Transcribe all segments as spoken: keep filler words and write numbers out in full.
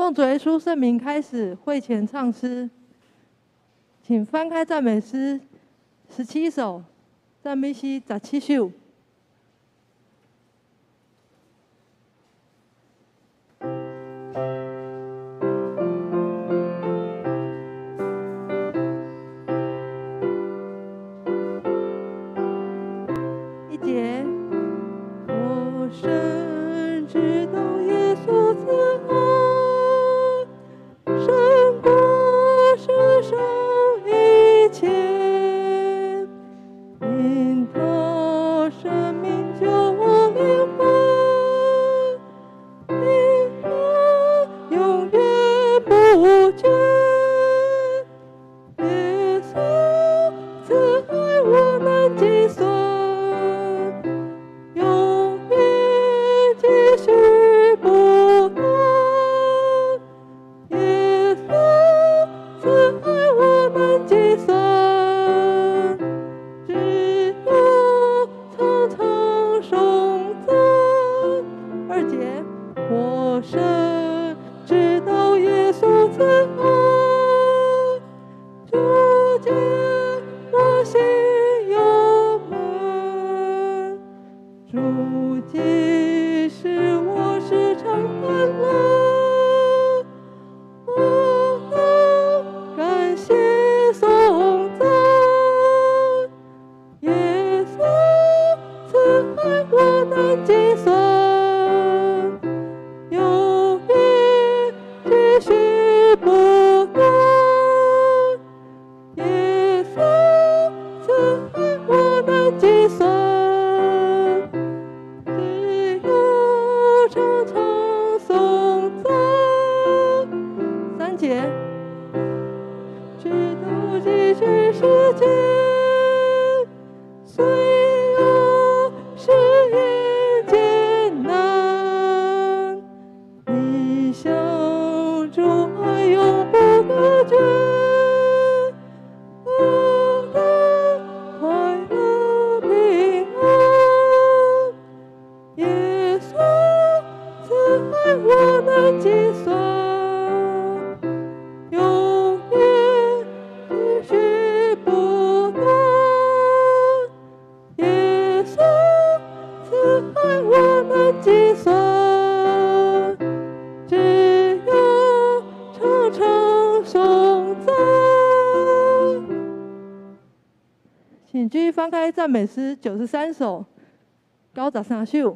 奉主耶稣圣名开始会前唱诗，请翻开赞美诗十七首，赞美诗十七首。一节，我深知道耶稣慈爱。胜过世上一切，因他生命救我灵魂，因他永远不绝。耶稣慈爱我难计算，永远继续不断。计算，只有苍苍颂赞。二节，我深知道耶稣慈爱，主解我心幽闷，主即使我时常患难。我难计算，永远继续不断。耶稣慈爱我难计算，只有常常颂赞。三节，直到继续时间。我难计算，永远继续不断。耶稣慈爱我难计算，只有常常颂赞。请继续翻开赞美诗九十三首，九十三首。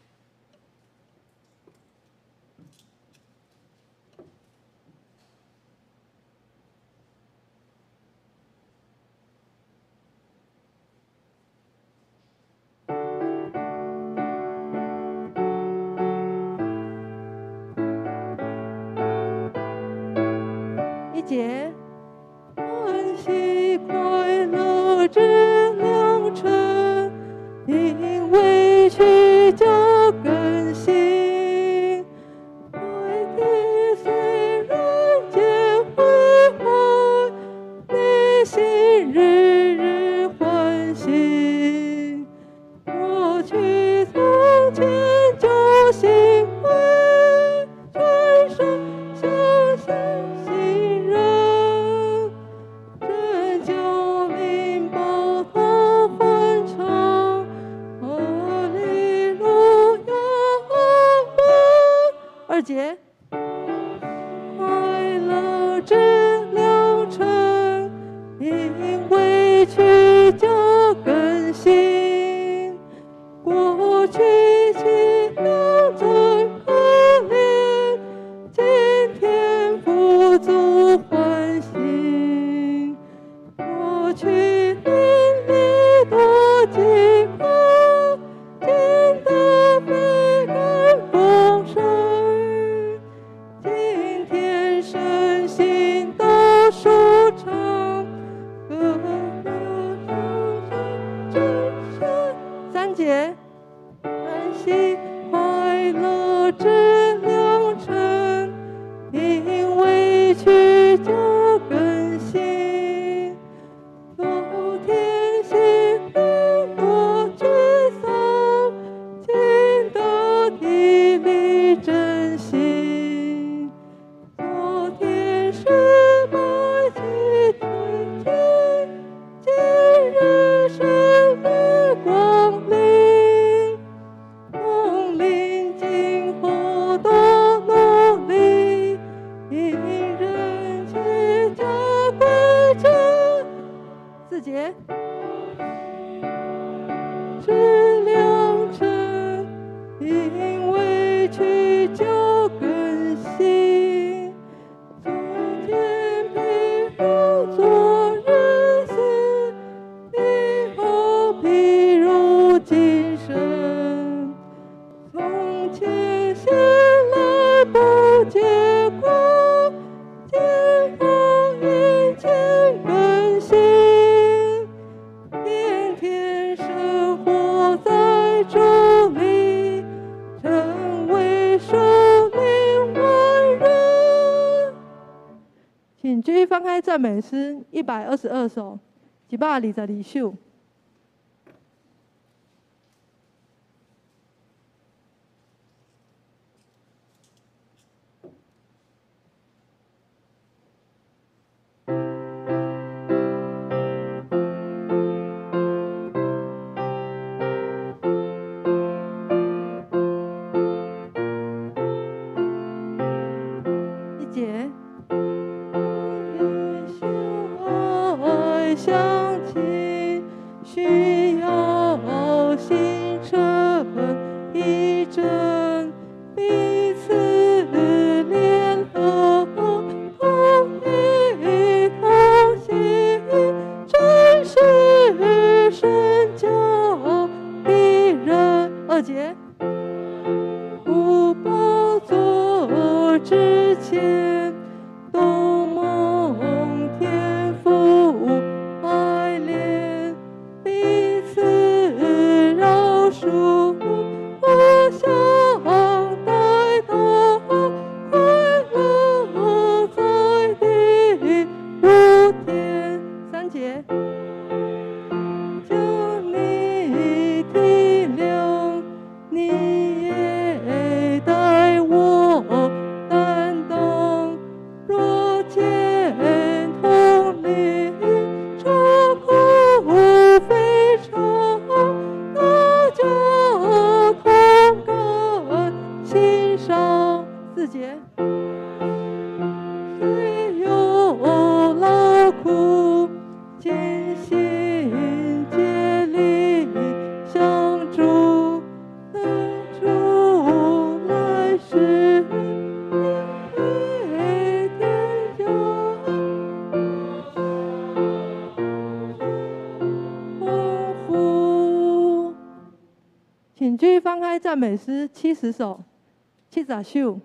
一节，欢喜快乐之良辰，因为去加更新。爱的虽然间毁坏，内心日日欢喜。过去从前就心灰，转身相信新人，拯救灵宝他欢唱，哈利路亚阿门。二节，快乐之良辰，因为去加更新。过去凄凉真可怜，今天富足欢欣。过去淋漓多饥渴，今得肥甘丰盛。 结果，天空一切更新，天天生活在主里，成为属灵完人。请继续翻开赞美诗一百二十二首，一百二十二首。请继续翻开赞美诗七十首，七十首。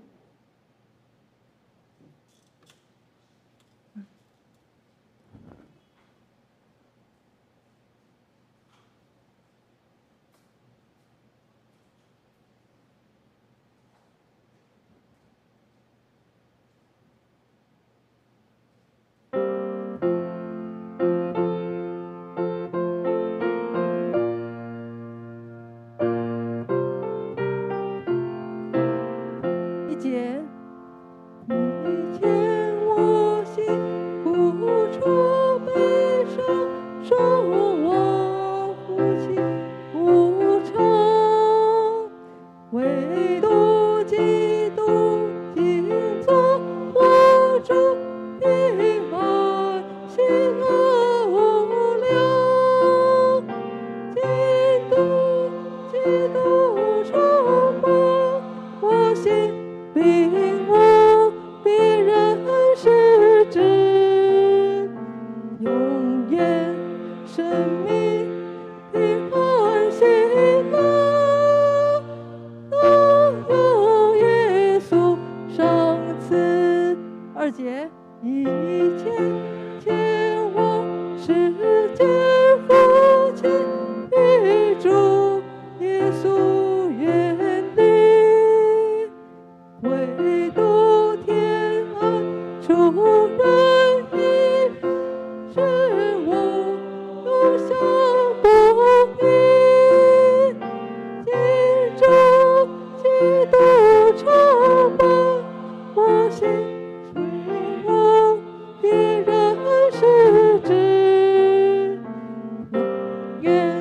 愿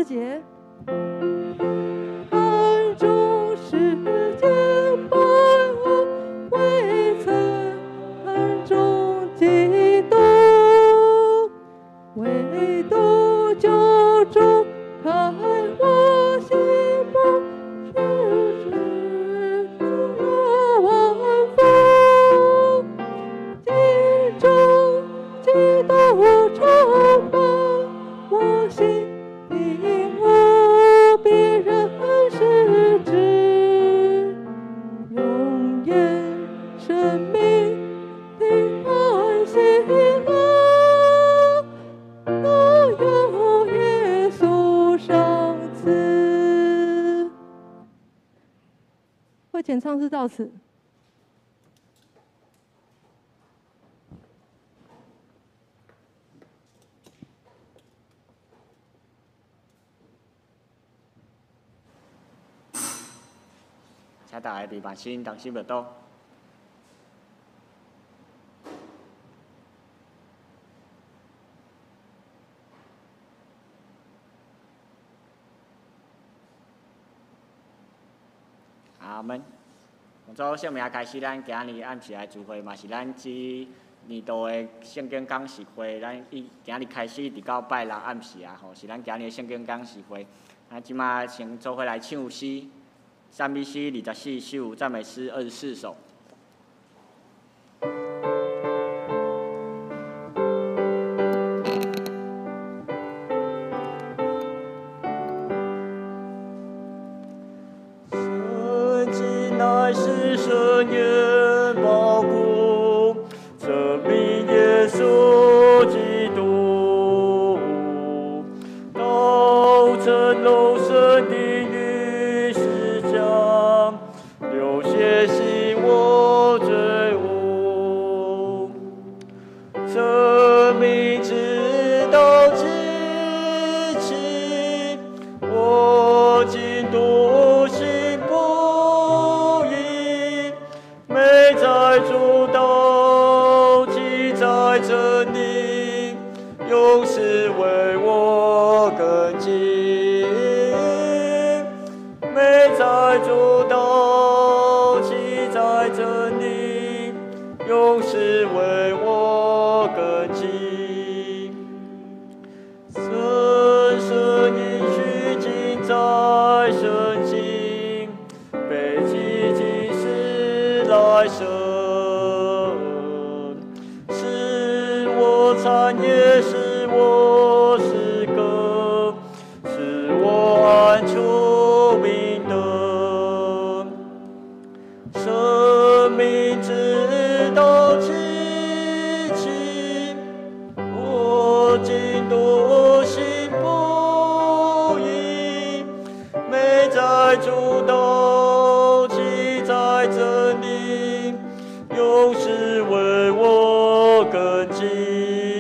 节。看中世间百物，未曾看中基督，唯独救主开我心目，世世有万福。今中基督充满我心，并无别人是知，永远生命平安喜乐，都有耶稣赏赐。会前唱诗到此。 请大家伫万心同心默祷。阿门。从做圣名开始，咱今日暗时来聚会，嘛是咱这年度的圣经讲习会。咱伊今日开始，直到拜六暗时啊，吼，是咱今日的圣经讲习会。咱即马先做伙来唱诗。赞美诗二十四首，赞美诗二十四首。圣经乃是神言宝库，证明耶稣基督，道成肉身的。流血洗我罪污，生命直到极其，我今笃信不疑，美在主道，记在真理，永世为我根基，美在主道。在真理，永世为我根基。深深应许尽在圣经，背起今世来生，是我产业，是我诗歌，是我安处明德。生命直到极其，我今笃信不疑，美在主道，记在真理，永世为我根基。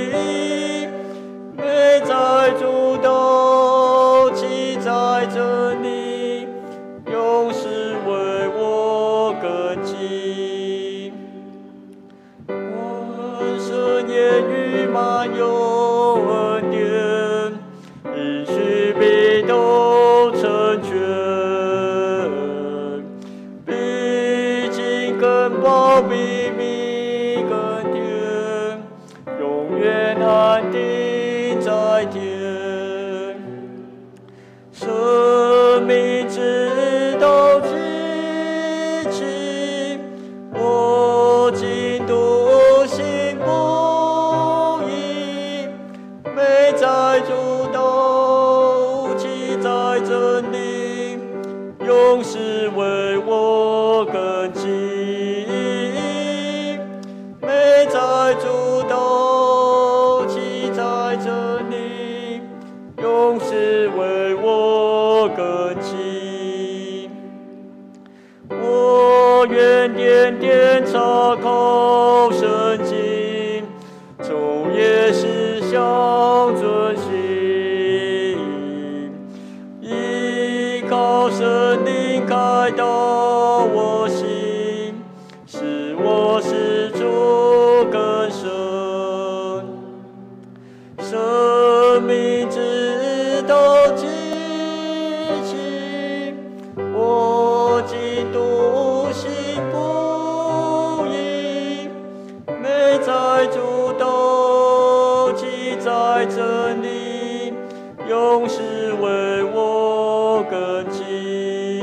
美在主道，记在真理，永世为我根基。万圣言语满有恩典，应许必都成全。毕竟根宝秘密根甜，永远安定在天。生命直到极其，我今笃信不疑，美在主道，记在真理，永世为我根基。美在主道，记在真理，永世为我根基。我愿点点查考圣经，昼夜思想遵行，依靠圣灵开导我心，使我始终更深。生命直到极在真理，永世为我根基。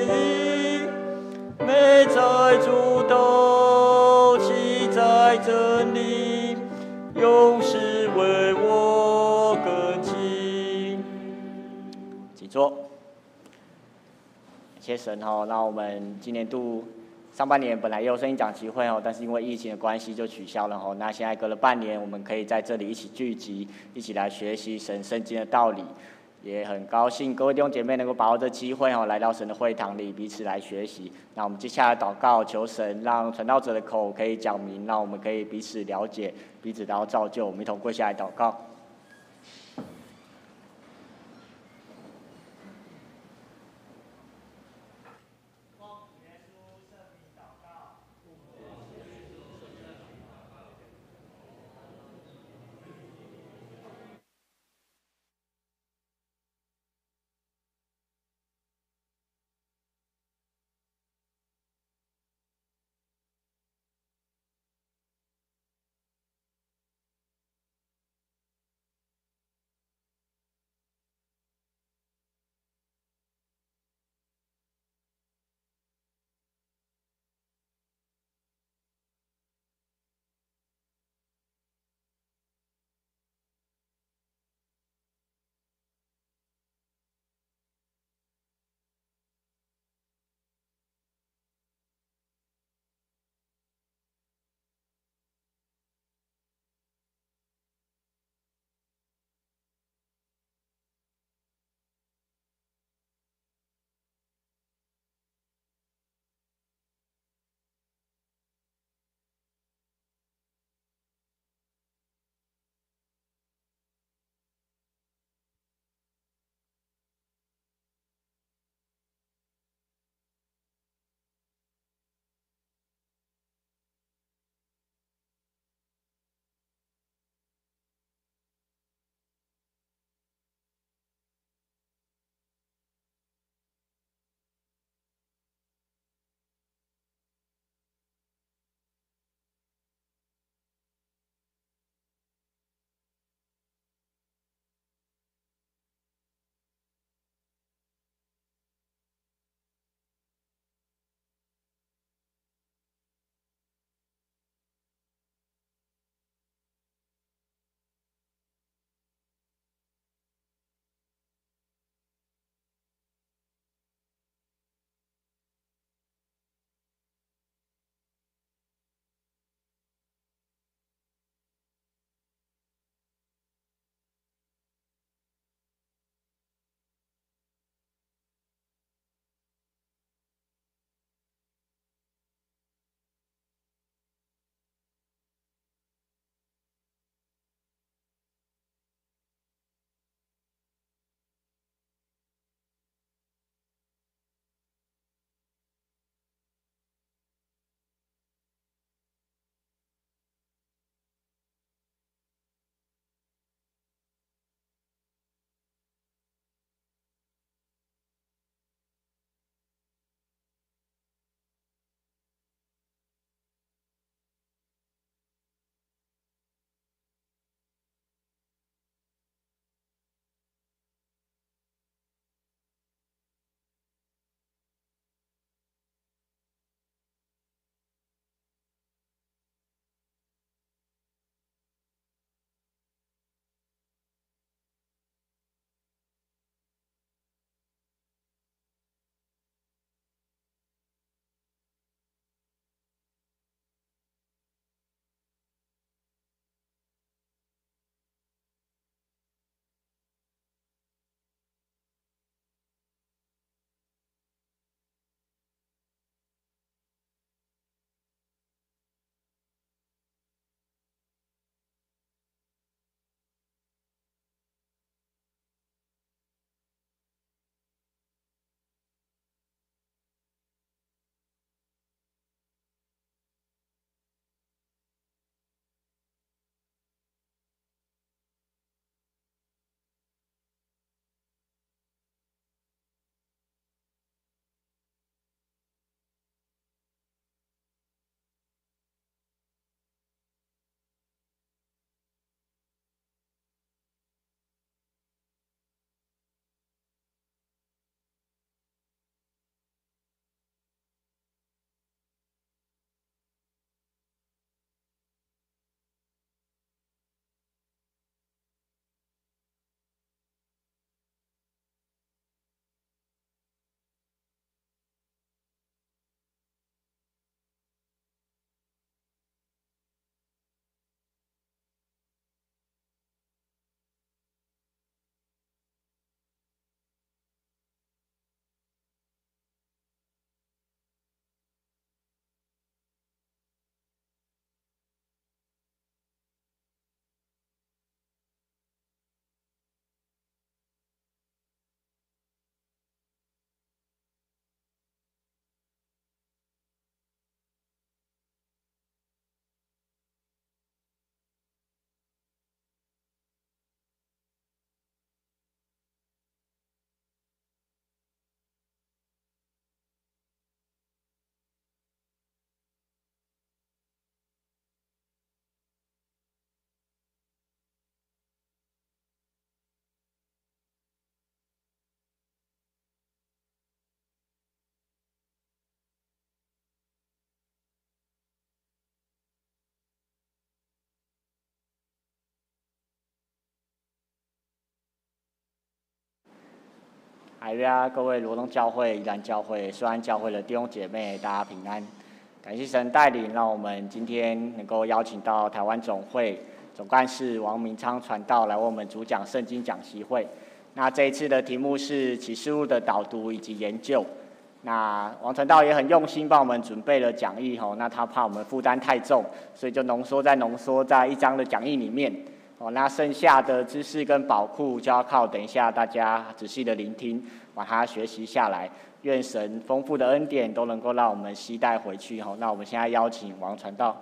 美在主道，气在真理，永世为我根基。请坐。谢神哦，那我们今年度上半年本来也有圣经讲习会哦，但是因为疫情的关系就取消了哦。那现在隔了半年，我们可以在这里一起聚集，一起来学习神圣经的道理。也很高兴各位弟兄姐妹能够把握这机会哦，来到神的会堂里彼此来学习。那我们接下来祷告，求神让传道者的口可以讲明，让我们可以彼此了解，彼此然后造就。我们一同跪下来祷告。 还有各位罗东教会、宜兰教会、顺安教会的弟兄姐妹，大家平安。感谢神带领，让我们今天能够邀请到台湾总会总干事王明昌传道来为我们主讲圣经讲习会。那这一次的题目是启示录的导读以及研究。那王传道也很用心帮我们准备了讲义吼，那他怕我们负担太重，所以就浓缩在浓缩在一章的讲义里面。哦，那剩下的知识跟宝库就要靠等一下大家仔细的聆听，把它学习下来。愿神丰富的恩典都能够让我们携带回去吼。那我们现在邀请王传道。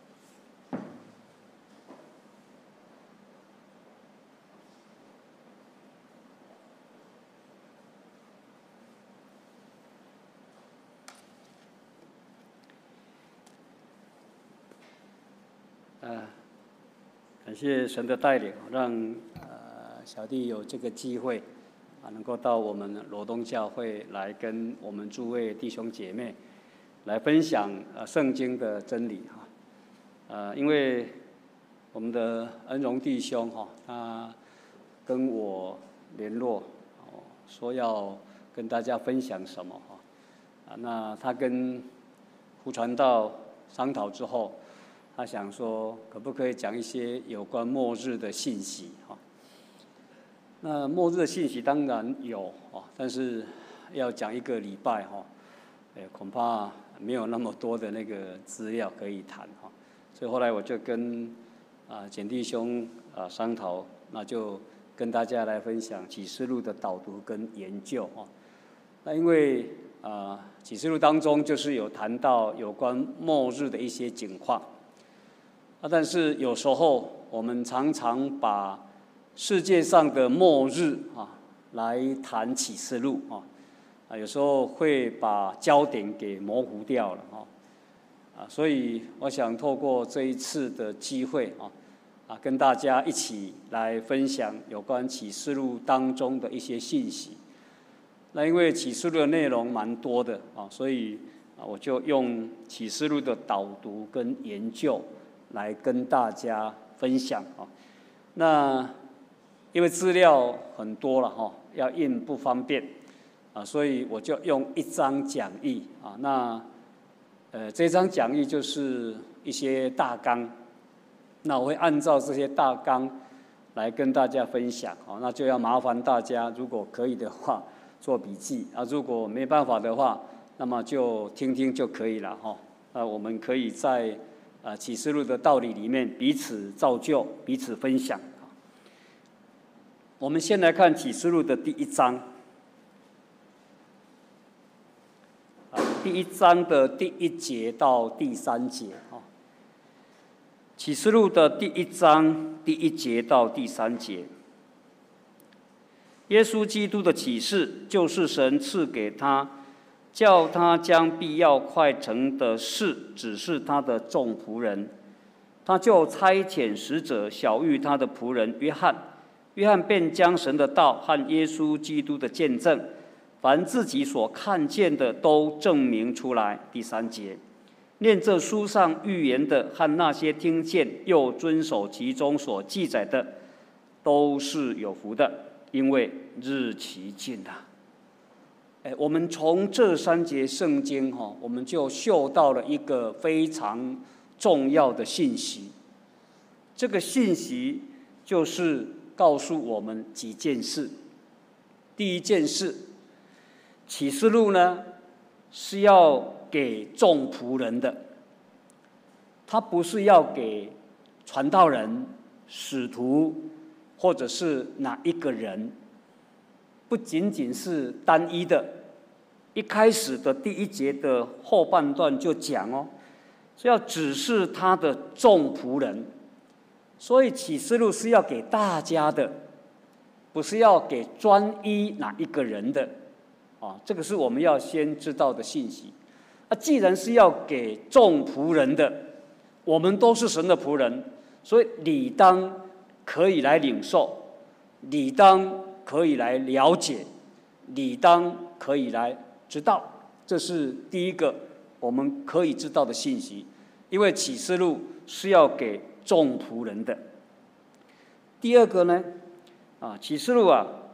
呃，感谢神的带领，让呃小弟有这个机会啊，能够到我们罗东教会来跟我们诸位弟兄姐妹来分享呃圣经的真理哈。呃，因为我们的恩荣弟兄哈，他跟我联络哦，说要跟大家分享什么哈啊，那他跟胡传道商讨之后。他想说，可不可以讲一些有关末日的信息哈？那末日的信息当然有啊，但是要讲一个礼拜哈，哎，恐怕没有那么多的那个资料可以谈哈。所以后来我就跟啊简弟兄啊商讨，那就跟大家来分享启示录的导读跟研究哈。那因为啊启示录当中就是有谈到有关末日的一些景况。啊，但是有时候我们常常把世界上的末日啊来谈启示录啊，啊有时候会把焦点给模糊掉了啊，啊，所以我想透过这一次的机会啊，啊跟大家一起来分享有关启示录当中的一些信息。那因为启示录的内容蛮多的啊，所以啊我就用启示录的导读跟研究。来跟大家分享啊，那因为资料很多了哈，要印不方便啊，所以我就用一张讲义啊。那呃，这张讲义就是一些大纲，那我会按照这些大纲来跟大家分享啊。那就要麻烦大家，如果可以的话做笔记啊，如果没办法的话，那么就听听就可以了哈。那我们可以在啊，启示录的道理里面彼此造就，彼此分享。我们先来看启示录的第一章，啊，第一章的第一节到第三节啊。启示录的第一章第一节到第三节，耶稣基督的启示就是神赐给他。叫他将必要快成的事指示他的众仆人，他就差遣使者晓谕他的仆人约翰，约翰便将神的道和耶稣基督的见证，凡自己所看见的都证明出来。第三节，念这书上预言的和那些听见又遵守其中所记载的，都是有福的，因为日期近了。哎，我们从这三节圣经哈，我们就嗅到了一个非常重要的信息。这个信息就是告诉我们几件事。第一件事，启示录呢是要给众仆人的，它不是要给传道人、使徒或者是哪一个人。不仅仅是单一的，一开始的第一节的后半段就讲哦，是要指示他的众仆人，所以启示录是要给大家的，不是要给专一哪一个人的，啊，这个是我们要先知道的信息。啊，既然是要给众仆人的，我们都是神的仆人，所以理当可以来领受，理当。可以来了解，理当可以来知道，这是第一个我们可以知道的信息。因为启示录是要给众仆人的。第二个呢，啊，启示录啊，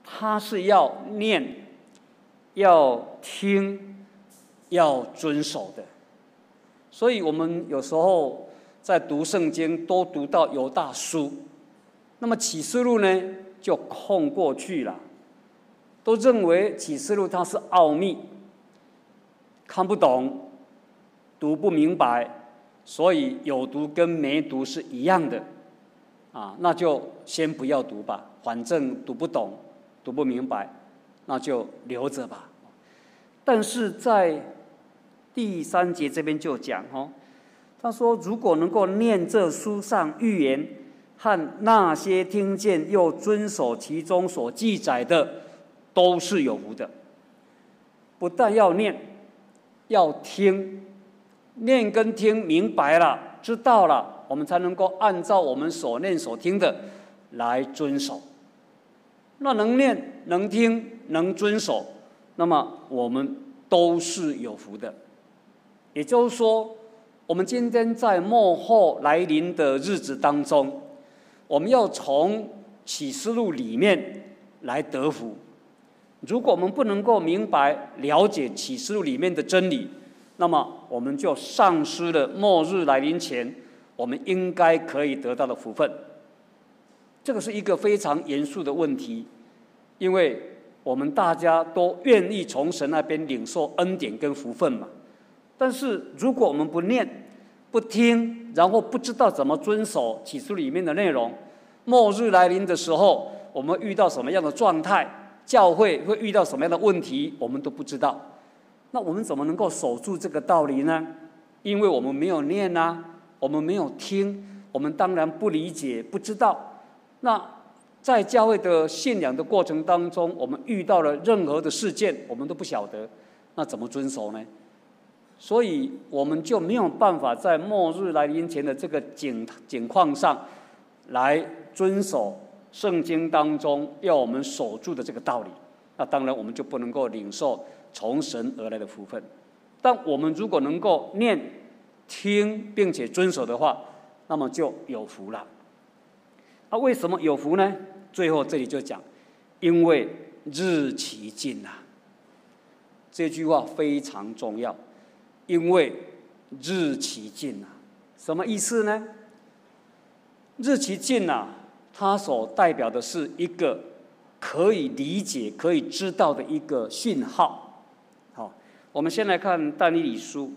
它是要念、要听、要遵守的。所以我们有时候在读圣经都读到犹大书，那么启示录呢就空过去了，都认为启示录它是奥秘，看不懂，读不明白，所以有读跟没读是一样的，啊，那就先不要读吧，反正读不懂、读不明白，那就留着吧。但是在第三节这边就讲哦，他说如果能够念这书上预言和那些听见又遵守其中所记载的，都是有福的。不但要念，要听，念跟听明白了、知道了，我们才能够按照我们所念所听的来遵守。那能念、能听、能遵守，那么我们都是有福的。也就是说，我们今天在末后来临的日子当中，我们要从启示录里面来得福。如果我们不能够明白了解启示录里面的真理，那么我们就丧失了末日来临前我们应该可以得到的福分。这个是一个非常严肃的问题，因为我们大家都愿意从神那边领受恩典跟福分嘛。但是如果我们不念、不听，然后不知道怎么遵守启示录里面的内容，末日来临的时候，我们遇到什么样的状态，教会会遇到什么样的问题，我们都不知道。那我们怎么能够守住这个道理呢？因为我们没有念啊，我们没有听，我们当然不理解、不知道。那在教会的信仰的过程当中，我们遇到了任何的事件，我们都不晓得，那怎么遵守呢？所以我们就没有办法在末日来临前的这个景景况上，来遵守圣经当中要我们守住的这个道理。那当然我们就不能够领受从神而来的福分。但我们如果能够念、听并且遵守的话，那么就有福了。那为什么有福呢？最后这里就讲，因为日期近了。这句话非常重要。因为日期近了，什么意思呢？日期近了，它所代表的是一个可以理解、可以知道的一个讯号。好，我们先来看但以理书，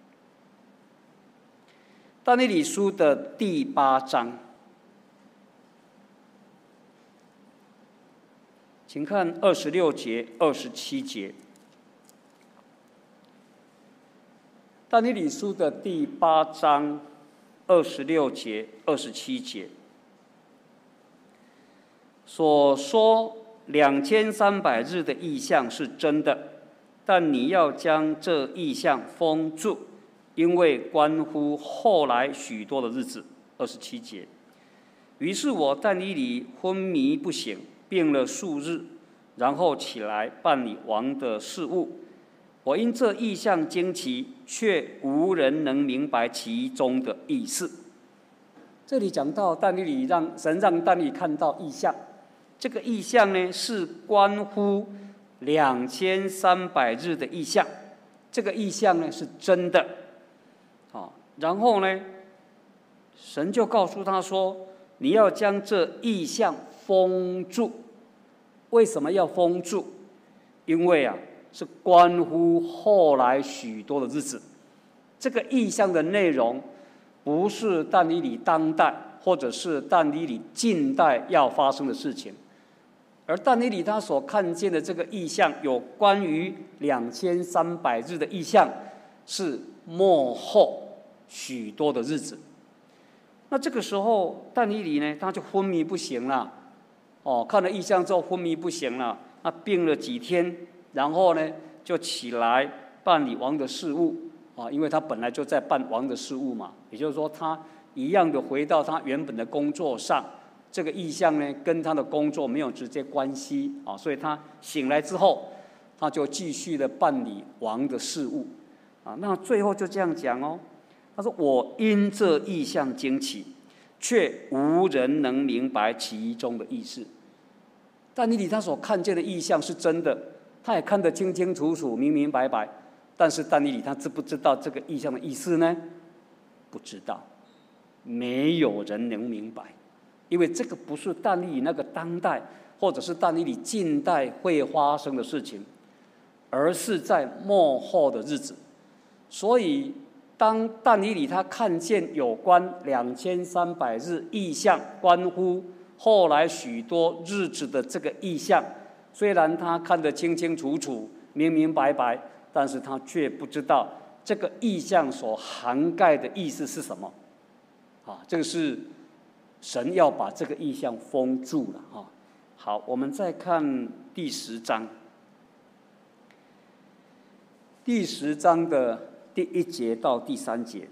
但以理书的第八章，请看二十六节、二十七节。但以理书的第八章二十六节、二十七节所说两千三百日的意象是真的，但你要将这意象封住，因为关乎后来许多的日子。二十七节，于是我但以理昏迷不醒，病了数日，然后起来办理王的事务。我因这意象惊奇，却无人能明白其中的意思。这里讲到但以理让神让但以理看到意象，这个意象呢是关乎两千三百日的意象，这个意象呢是真的。好，然后呢，神就告诉他说：“你要将这意象封住。”为什么要封住？因为啊。是关乎后来许多的日子，这个意象的内容不是但以理当代或者是但以理近代要发生的事情，而但以理他所看见的这个意象，有关于两千三百日的意象，是末后许多的日子。那这个时候，但以理呢，他就昏迷不醒了。哦，看了意象之后昏迷不醒了，他病了几天。然后呢，就起来办理王的事务啊，因为他本来就在办王的事务嘛，也就是说，他一样的回到他原本的工作上。这个意象呢，跟他的工作没有直接关系啊，所以他醒来之后，他就继续的办理王的事务啊。那最后就这样讲哦，他说：“我因这意象惊奇，却无人能明白其中的意思。” 但以理他所看见的异象是真的，他也看得清清楚楚、明明白白。但是但以理他知不知道这个异象的意思呢？不知道，没有人能明白，因为这个不是但以理那个当代，或者是但以理近代会发生的事情，而是在末后的日子。所以，当但以理他看见有关两千三百日异象，关乎后来许多日子的这个异象，虽然他看得清清楚楚、明明白白，但是他却不知道这个异象所涵盖的意思是什么。啊，这个是神要把这个异象封住了啊。好，我们再看第十章，第十章的第一节到第三节。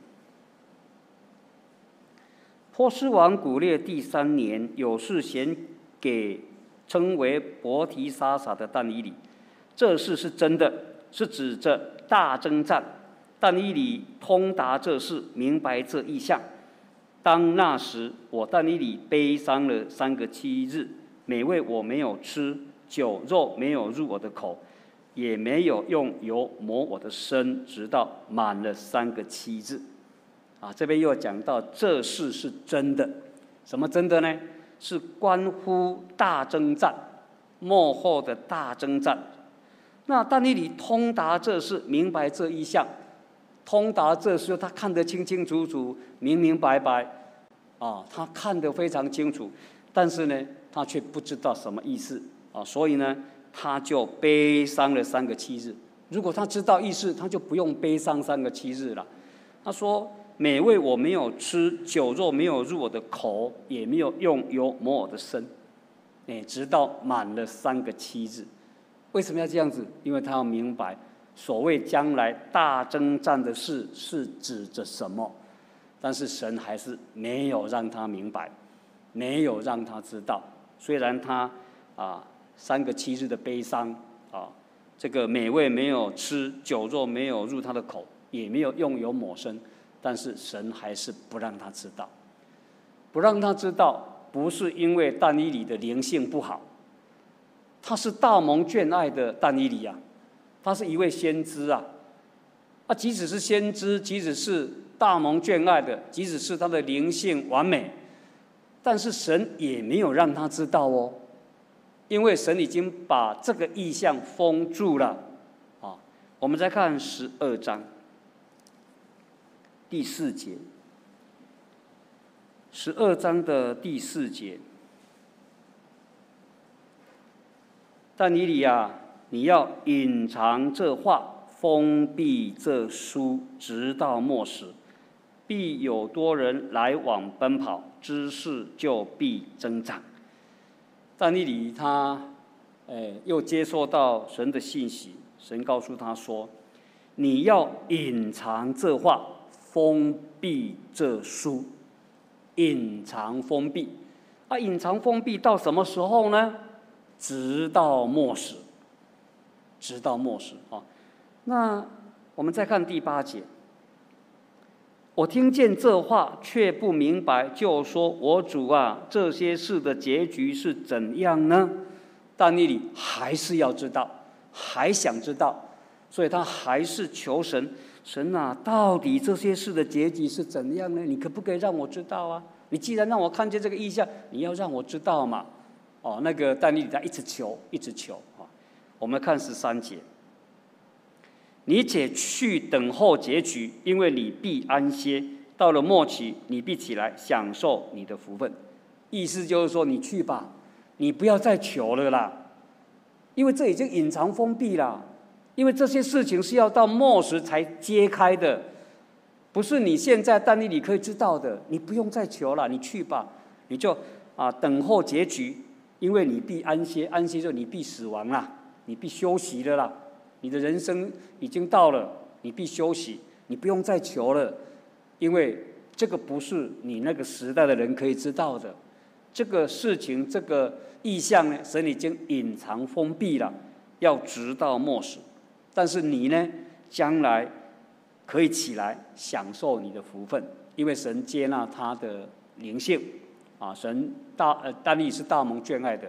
波斯王古列第三年，有事显给称为伯提沙撒的但以理，这事是真的，是指着大征战。但以理通达这事，明白这意象。当那时，我但以理悲伤了三个七日，美味我没有吃，酒肉没有入我的口，也没有用油抹我的身，直到满了三个七日。啊，这边又讲到这事是真的，什么真的呢？是关乎大征战，末后的大征战。那但以理通达这事，明白这意象，通达这事，他看得清清楚楚、明明白白，啊，他看得非常清楚，但是呢，他却不知道什么意思啊，所以呢，他就悲伤了三个七日。如果他知道意思，他就不用悲伤三个七日了。他说：“美味我没有吃，酒肉没有入我的口，也没有用油抹我的身，哎，直到满了三个七日。”为什么要这样子？因为他要明白，所谓将来大征战的事是指着什么。但是神还是没有让他明白，没有让他知道。虽然他啊三个七日的悲伤啊，这个美味没有吃，酒肉没有入他的口，也没有用油抹身，但是神还是不让他知道。不让他知道，不是因为但以理的灵性不好，他是大蒙眷爱的但以理啊，他是一位先知啊。啊，即使是先知，即使是大蒙眷爱的，即使是他的灵性完美，但是神也没有让他知道哦，因为神已经把这个意象封住了啊。我们再看十二章第四节，十二章的第四节，但以理啊，你要隐藏这话，封闭这书，直到末时，必有多人来往奔跑，知识就必增长。但以理他，哎，又接受到神的信息，神告诉他说：“你要隐藏这话，封闭这书。”隐藏封闭，啊，隐藏封闭到什么时候呢？直到末时，直到末时啊。那我们再看第八节，我听见这话却不明白，就说：“我主啊，这些事的结局是怎样呢？”但以理还是要知道，还想知道，所以他还是求神。神啊，到底这些事的结局是怎样呢？你可不可以让我知道啊？你既然让我看见这个异象，你要让我知道嘛。哦，那个但以理他一直求，一直求啊。我们看十三节，你且去等候结局，因为你必安歇。到了末期，你必起来享受你的福分。意思就是说，你去吧，你不要再求了啦，因为这已经隐藏封闭了。因为这些事情是要到末时才揭开的，不是你现在但以理可以知道的。你不用再求了，你去吧，你就啊等候结局，因为你必安歇，安歇就你必死亡啦，你必休息了啦，你的人生已经到了，你必休息，你不用再求了，因为这个不是你那个时代的人可以知道的，这个事情这个意象呢，神已经隐藏封闭了，要直到末时。但是你呢，将来可以起来享受你的福分，因为神接纳他的灵性，啊，神大呃但以理是大蒙眷爱的，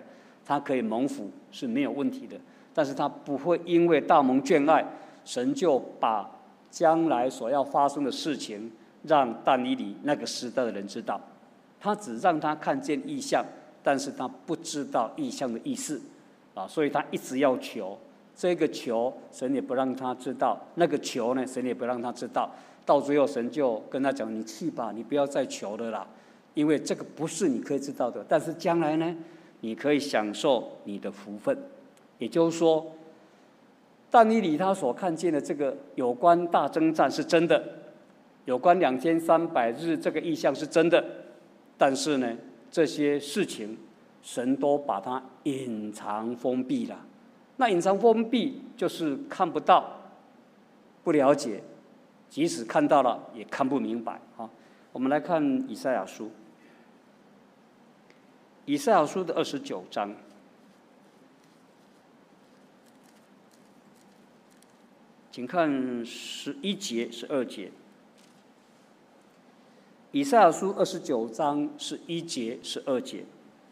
他可以蒙福是没有问题的，但是他不会因为大蒙眷爱，神就把将来所要发生的事情让但以理那个时代的人知道，他只让他看见异象，但是他不知道异象的意思啊，所以他一直要求，这个求神也不让他知道，那个求呢神也不让他知道，到最后神就跟他讲：“你去吧，你不要再求了啦，因为这个不是你可以知道的，但是将来呢，你可以享受你的福分。”也就是说，但以理他所看见的这个有关大征战是真的，有关两千三百日这个意象是真的，但是呢，这些事情神都把它隐藏封闭了。那隐藏封闭就是看不到、不了解，即使看到了也看不明白啊。我们来看以赛亚书，以赛亚书的二十九章，请看十一节、十二节。以赛亚书二十九章十一节、十二节，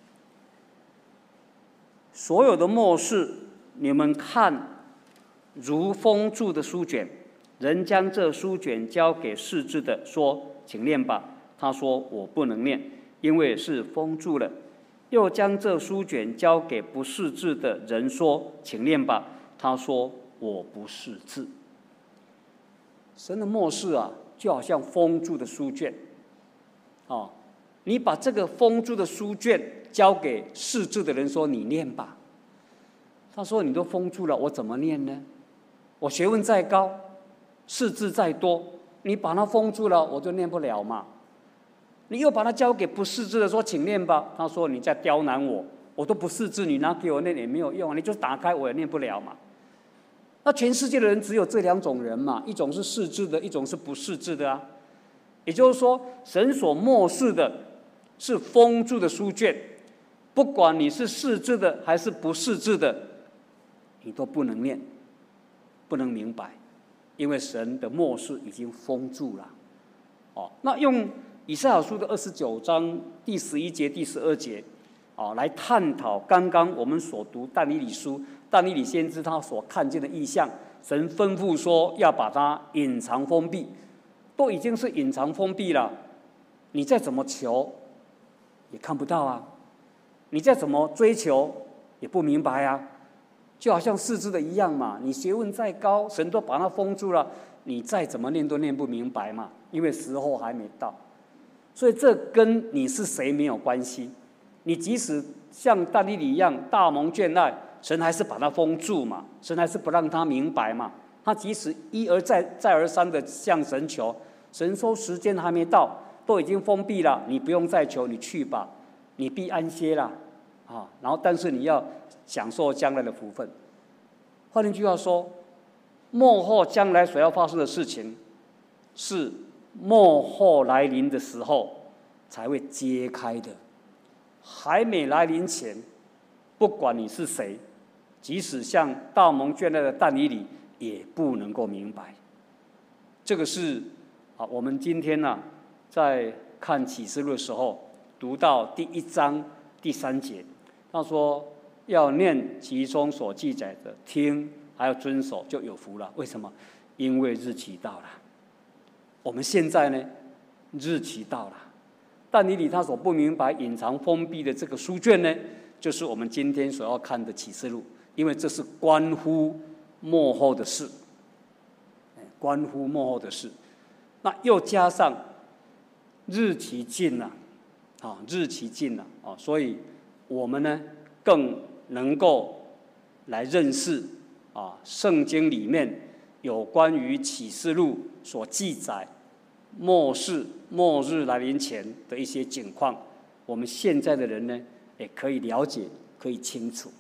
所有的末世，你们看如封住的书卷，人将这书卷交给识字的，说：“请念吧。”他说：“我不能念，因为是封住了。”又将这书卷交给不识字的人，说：“请念吧。”他说：“我不识字。”神的末世啊，就好像封住的书卷。哦，你把这个封住的书卷交给识字的人，说：“你念吧。”他说：“你都封住了，我怎么念呢？我学问再高，识字再多，你把它封住了，我就念不了嘛。你又把它交给不识字的，说：‘请念吧。’他说：‘你在刁难我，我都不识字，你拿给我念也没有用，你就打开我也念不了嘛。’那全世界的人只有这两种人嘛，一种是识字的，一种是不识字的啊。也就是说，神所漠视的是封住的书卷，不管你是识字的还是不识字的，你都不能念，不能明白，因为神的漠视已经封住了。哦，那用以赛亚书的二十九章第十一节、第十二节，哦，来探讨刚刚我们所读但以理书，但以理先知他所看见的异象，神吩咐说要把它隐藏封闭。都已经是隐藏封闭了，你再怎么求也看不到啊，你再怎么追求也不明白啊，就好像识字的一样嘛，你学问再高，神都把它封住了，你再怎么念都念不明白嘛，因为时候还没到。所以这跟你是谁没有关系，你即使像但以理一样大蒙眷爱，神还是把它封住嘛，神还是不让他明白嘛。他即使一而再、再而三的向神求，神说时间还没到，都已经封闭了，你不用再求，你去吧，你必安歇啦，啊！然后，但是你要享受将来的福分。换一句话说，末后将来所要发生的事情，是末后来临的时候才会揭开的，还没来临前，不管你是谁，即使像大蒙眷爱的但以理，也不能够明白。这个是啊，我们今天呢、啊、在看启示录的时候，读到第一章第三节，他说要念其中所记载的，听还要遵守，就有福了。为什么？因为日期到了。我们现在呢，日期到了。但以理他所不明白、隐藏封闭的这个书卷呢，就是我们今天所要看的启示录，因为这是关乎末后的事，关乎末后的事。那又加上日期近了，啊，日期近了啊，所以我们呢更能够来认识啊，圣经里面有关于启示录所记载末世、末日来临前的一些景况，我们现在的人呢也可以了解，可以清楚。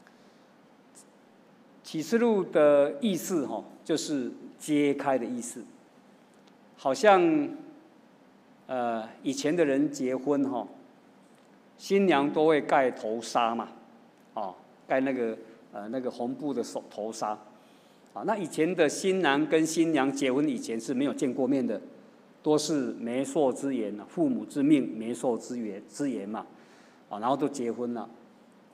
启示录的意思哈，就是揭开的意思，好像呃以前的人结婚哈，新娘都会盖头纱嘛，哦，盖那个呃那个红布的手头纱，啊，那以前的新郎跟新娘结婚以前是没有见过面的，多是媒妁之言啊，父母之命，媒妁之言之言嘛，啊，然后都结婚了。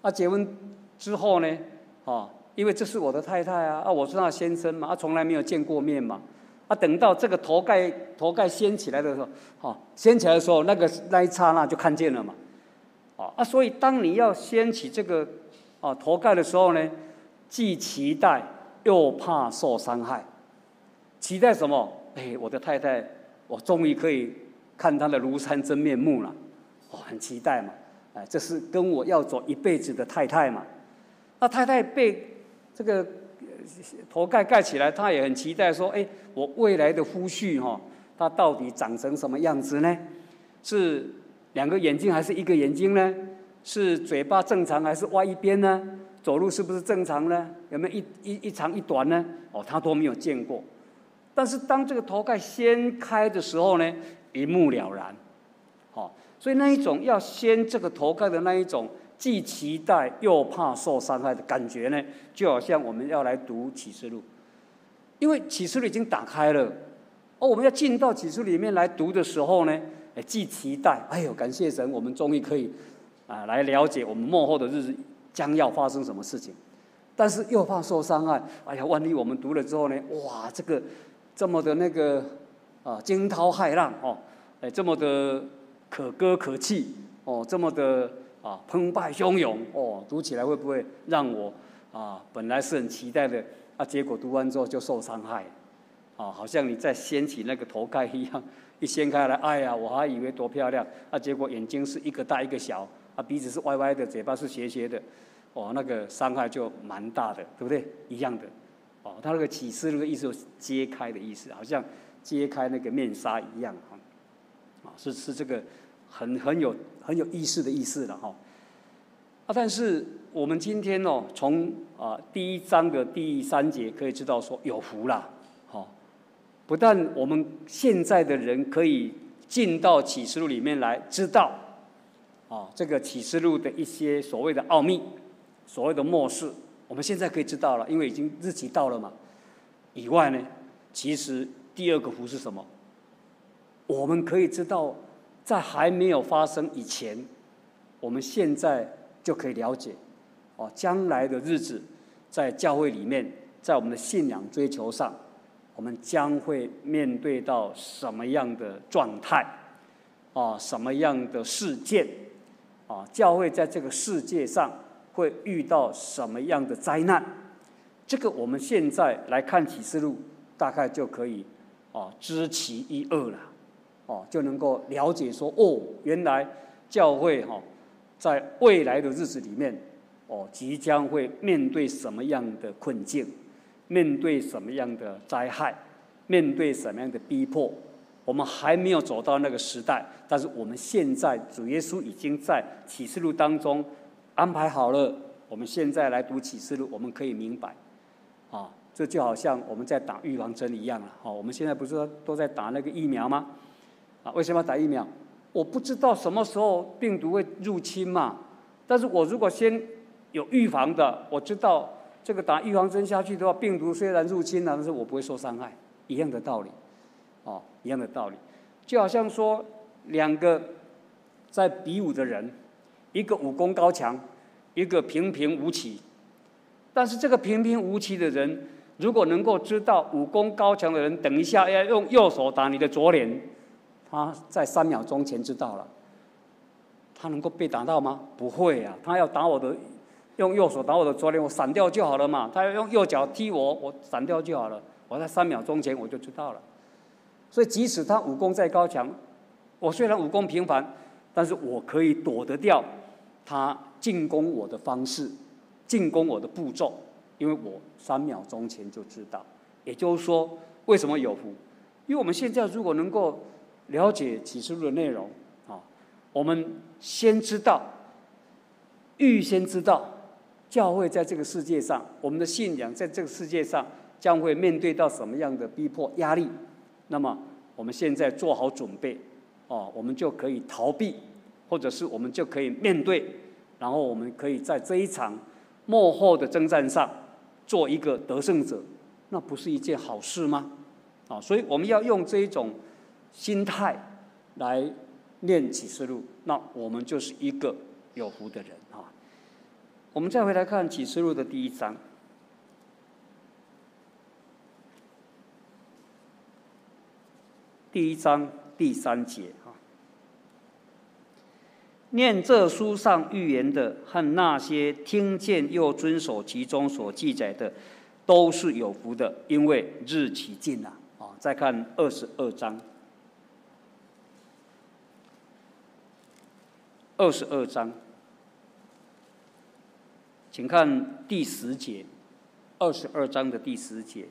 啊，结婚之后呢，啊，因为这是我的太太啊，啊，我是她的先生嘛，啊，从来没有见过面嘛，啊，等到这个头盖头盖掀起来的时候，啊，掀起来的时候，那个那一刹那就看见了嘛，啊，所以当你要掀起这个啊头盖的时候呢，既期待又怕受伤害。期待什么？哎，我的太太，我终于可以看她的庐山真面目了，哦，很期待嘛，哎，这是跟我要走一辈子的太太嘛。那太太被这个头盖盖起来，她也很期待说，哎，我未来的夫婿哈，他到底长成什么样子呢？是两个眼睛还是一个眼睛呢？是嘴巴正常还是歪一边呢？走路是不是正常呢？有没有一一一长一短呢？哦，他都没有见过。但是当这个头盖掀开的时候呢，一目了然。哦，所以那一种要掀这个头盖的那一种，既期待又怕受伤害的感觉呢，就好像我们要来读启示录，因为启示录已经打开了，哦，我们要进到启示录里面来读的时候呢，哎，既期待，哎呦，感谢神，我们终于可以啊来了解我们末后的日子将要发生什么事情，但是又怕受伤害，哎呀，万一我们读了之后呢，哇，这个这么的那个啊惊涛骇浪哦，哎，这么的可歌可泣哦，这么的啊澎湃汹涌哦，读起来会不会让我啊本来是很期待的啊，结果读完之后就受伤害，啊，好像你在掀起那个头盖一样，一掀开来，哎呀，我还以为多漂亮啊，结果眼睛是一个大一个小啊，鼻子是歪歪的，嘴巴是斜斜的，哦，那个伤害就蛮大的，对不对？一样的，哦，他那个启示录的意思是揭开的意思，好像揭开那个面纱一样，啊，是是这个很很有很有意思的意思了哈。啊，但是我们今天哦，从啊第一章的第三节可以知道说有福啦，好，不但我们现在的人可以进到启示录里面来知道，啊，这个启示录的一些所谓的奥秘，所谓的末世，我们现在可以知道了，因为已经日期到了嘛。以外呢，其实第二个福是什么？我们可以知道，在还没有发生以前，我们现在就可以了解，哦，将来的日子，在教会里面，在我们的信仰追求上，我们将会面对到什么样的状态，啊，什么样的事件，啊，教会在这个世界上会遇到什么样的灾难？这个我们现在来看启示录，大概就可以，啊，知其一二了，哦，就能够了解说，哦，原来教会哈。在未来的日子里面，哦，即将会面对什么样的困境，面对什么样的灾害，面对什么样的逼迫，我们还没有走到那个时代，但是我们现在主耶稣已经在启示录当中安排好了。我们现在来读启示录，我们可以明白，啊，这就好像我们在打预防针一样了。哦，我们现在不是都在打那个疫苗吗？啊，为什么要打疫苗？我不知道什么时候病毒会入侵嘛，但是我如果先有预防的，我知道这个打预防针下去的话，病毒虽然入侵了，但是我不会受伤害，一样的道理，哦，一样的道理，就好像说两个在比武的人，一个武功高强，一个平平无奇，但是这个平平无奇的人，如果能够知道武功高强的人等一下要用右手打你的左脸，他在三秒钟前知道了，他能够被打到吗？不会啊！他要打我的，用右手打我的左脸，我闪掉就好了嘛。他要用右脚踢我，我闪掉就好了。我在三秒钟前我就知道了。所以即使他武功再高强，我虽然武功平凡，但是我可以躲得掉他进攻我的方式，进攻我的步骤，因为我三秒钟前就知道。也就是说，为什么有福？因为我们现在如果能够了解启示录的内容，啊，我们先知道，预先知道，教会在这个世界上，我们的信仰在这个世界上将会面对到什么样的逼迫压力，那么我们现在做好准备，哦，我们就可以逃避，或者是我们就可以面对，然后我们可以在这一场末后的征战上做一个得胜者，那不是一件好事吗？啊，所以我们要用这一种心态来念启示录，那我们就是一个有福的人啊。 我们再回来看启示录的第一章，第一章第三节啊，念这书上预言的和那些听见又遵守其中所记载的，都是有福的，因为日期近了啊。再看二十二章，二十二章。请看第十节，二十二章的第十节。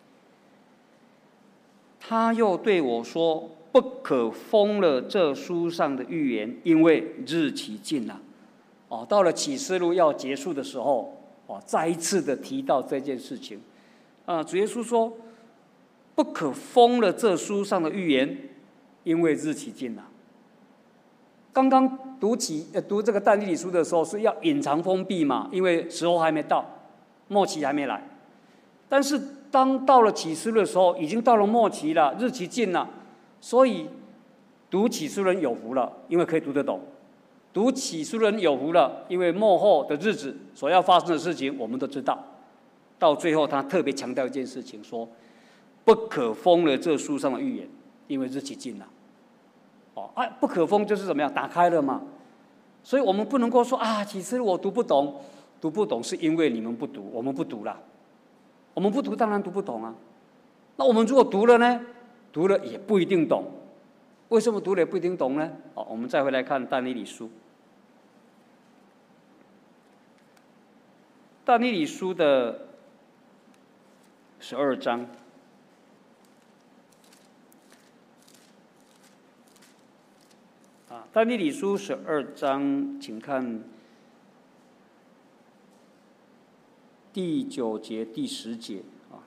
他又对我说：“不可封了这书上的预言，因为日期近了。”哦，到了启示录要结束的时候，哦，再一次的提到这件事情。啊，主耶稣说：“不可封了这书上的预言，因为日期近了。”刚刚读起呃读这个但以理书的时候是要隐藏封闭嘛，因为时候还没到，末期还没来。但是当到了启示录的时候，已经到了末期了，日期近了，所以读启示录人有福了，因为可以读得懂；读启示录人有福了，因为末后的日子所要发生的事情我们都知道。到最后，他特别强调一件事情，说不可封了这书上的预言，因为日期近了。哦，啊，不可封就是怎么样？打开了嘛。所以我们不能够说啊，其实我读不懂，读不懂是因为你们不读，我们不读啦。我们不读，当然读不懂啊。那我们如果读了呢？读了也不一定懂。为什么读了也不一定懂呢？好，我们再回来看但以理书。但以理书的十二章。啊，但以理书十二章，请看第九节、第十节啊。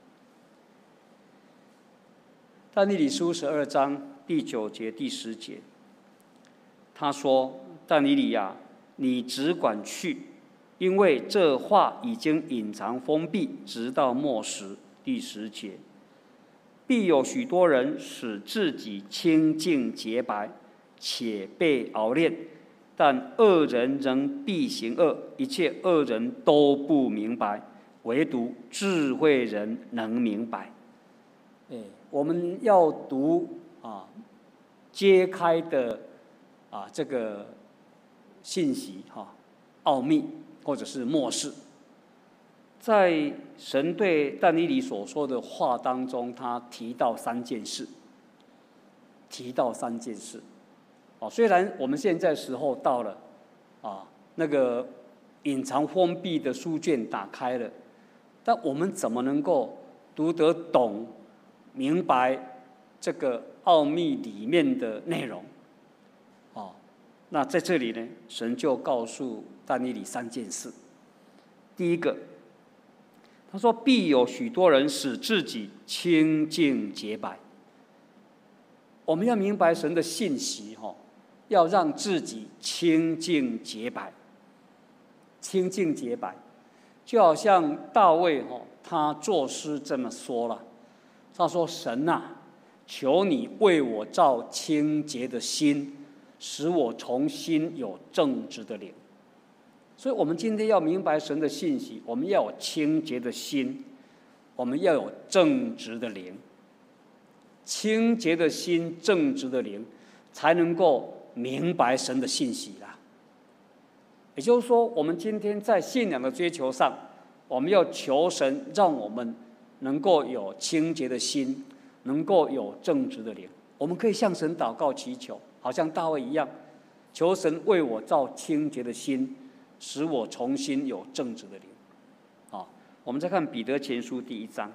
但以理书十二章第九节、第十节，他说：“但以理呀，你只管去，因为这话已经隐藏封闭，直到末时。”第十节，必有许多人使自己清净洁白，且被熬炼，但恶人仍必行恶，一切恶人都不明白，唯独智慧人能明白。哎，我们要读啊，揭开的啊这个信息哈、啊，奥秘或者是末世，在神对但以理所说的话当中，他提到三件事，提到三件事。哦，虽然我们现在时候到了，啊，那个隐藏封闭的书卷打开了，但我们怎么能够读得懂、明白这个奥秘里面的内容？哦，那在这里呢，神就告诉但以理三件事。第一个，他说：“必有许多人使自己清净洁白。”我们要明白神的信息，哈。要让自己清净洁白，清净洁白，就好像大卫哈，他作诗这么说了，他说：“神呐、啊，求你为我造清洁的心，使我重新有正直的灵。”所以，我们今天要明白神的信息，我们要有清洁的心，我们要有正直的灵。清洁的心，正直的灵，才能够明白神的信息啦。也就是说，我们今天在信仰的追求上，我们要求神让我们能够有清洁的心，能够有正直的灵。我们可以向神祷告祈求，好像大卫一样，求神为我造清洁的心，使我重新有正直的灵。好，我们再看彼得前书第一章。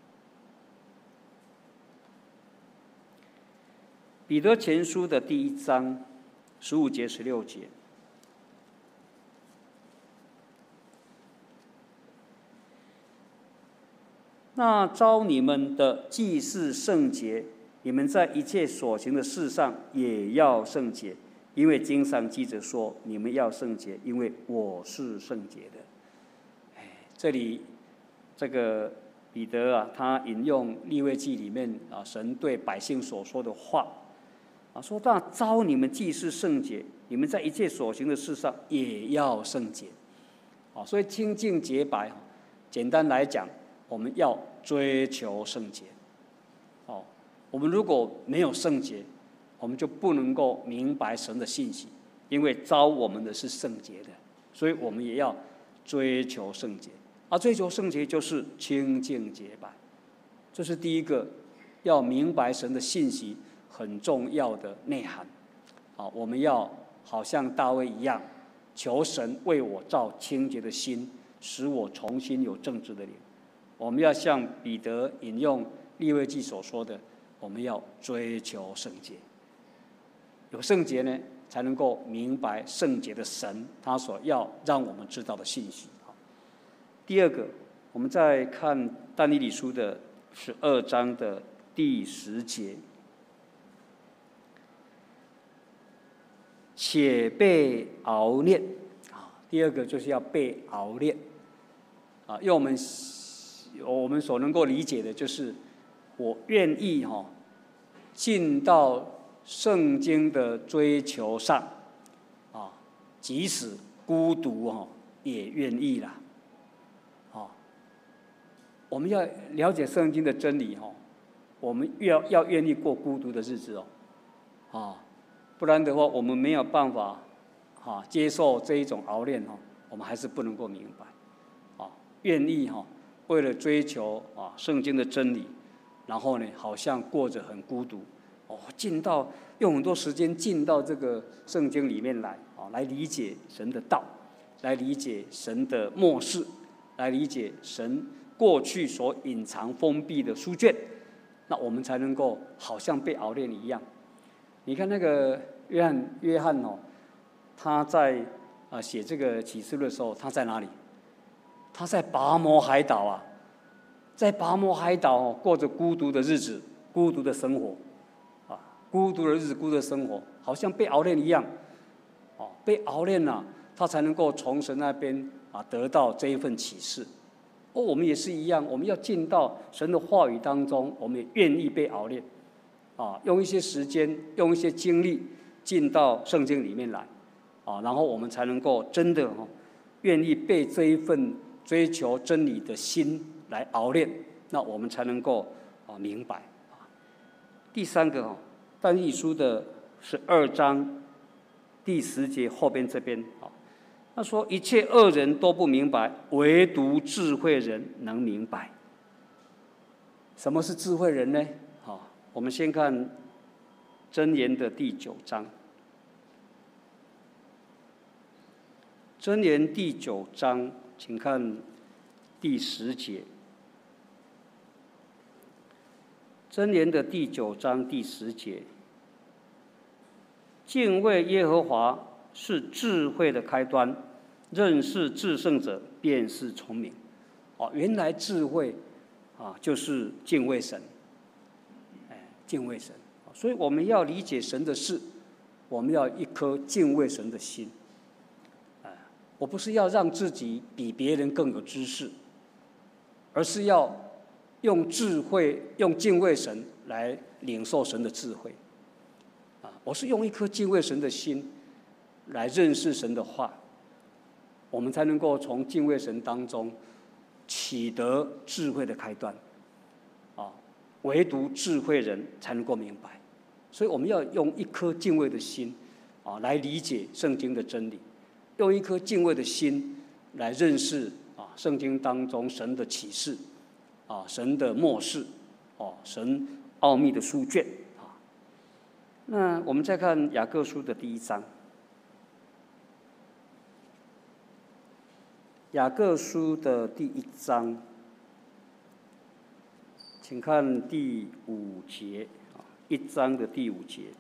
彼得前书的第一章十五节、十六节，那召你们的既是圣洁，你们在一切所行的事上也要圣洁，因为经上记着说：“你们要圣洁，因为我是圣洁的。”哎，这里这个彼得啊，他引用利未记里面啊神对百姓所说的话。啊，说那召你们既是圣洁，你们在一切所行的事上也要圣洁。 啊，所以清净洁白，简单来讲，我们要追求圣洁。哦，我们如果没有圣洁，我们就不能够明白神的信息，因为召我们的是圣洁的，所以我们也要追求圣洁。而追求圣洁就是清净洁白，这是第一个要明白神的信息很重要的内涵。啊，我们要好像大卫一样，求神为我造清洁的心，使我重新有正直的灵。我们要像彼得引用利未记所说的，我们要追求圣洁。有圣洁呢，才能够明白圣洁的神他所要让我们知道的信息。第二个，我们再看但以理书的十二章的第十节，且被熬炼啊。第二个就是要被熬炼啊，用我们我们所能够理解的，就是我愿意哈、哦、进到圣经的追求上啊，即使孤独哈、哦、也愿意啦。啊，我们要了解圣经的真理哈，我们要要愿意过孤独的日子哦，啊，不然的话我们没有办法啊接受这一种熬炼哈，我们还是不能够明白啊，愿意哈为了追求啊圣经的真理，然后呢好像过着很孤独哦，进到用很多时间进到这个圣经里面来啊，来理解神的道，来理解神的末世。来理解神过去所隐藏封闭的书卷，那我们才能够好像被熬炼一样。你看那个约翰，约翰哦，他在啊写这个启示录的时候，他在哪里？他在拔摩海岛啊，在拔摩海岛哦，过着孤独的日子，孤独的生活，啊，孤独的日子，孤独的生活，好像被熬炼一样，哦，被熬炼了、啊，他才能够从神那边。啊，得到这一份启示。哦，我们也是一样，我们要进到神的话语当中，我们也愿意被熬炼，啊，用一些时间，用一些精力进到圣经里面来，啊，然后我们才能够真的哈、哦，愿意被这一份追求真理的心来熬炼，那我们才能够啊明白。啊，第三个哈、哦，但以理书的十二章第十节后边这边啊。他说：“一切恶人都不明白，唯独智慧人能明白。”什么是智慧人呢？好，我们先看箴言的第九章。箴言第九章，请看第十节。箴言的第九章第十节：敬畏耶和华是智慧的开端。认识至圣者，便是聪明。哦，原来智慧啊，就是敬畏神。哎，敬畏神。所以我们要理解神的事，我们要一颗敬畏神的心。哎，我不是要让自己比别人更有知识，而是要用智慧、用敬畏神来领受神的智慧。啊，我是用一颗敬畏神的心来认识神的话。我们才能够从敬畏神当中取得智慧的开端，啊，唯独智慧人才能够明白，所以我们要用一颗敬畏的心，啊，来理解圣经的真理，用一颗敬畏的心来认识啊圣经当中神的启示，啊神的末世，哦神奥秘的书卷，啊，那我们再看雅各书的第一章。雅各书的第一章，请看第五节啊，一章的第五节。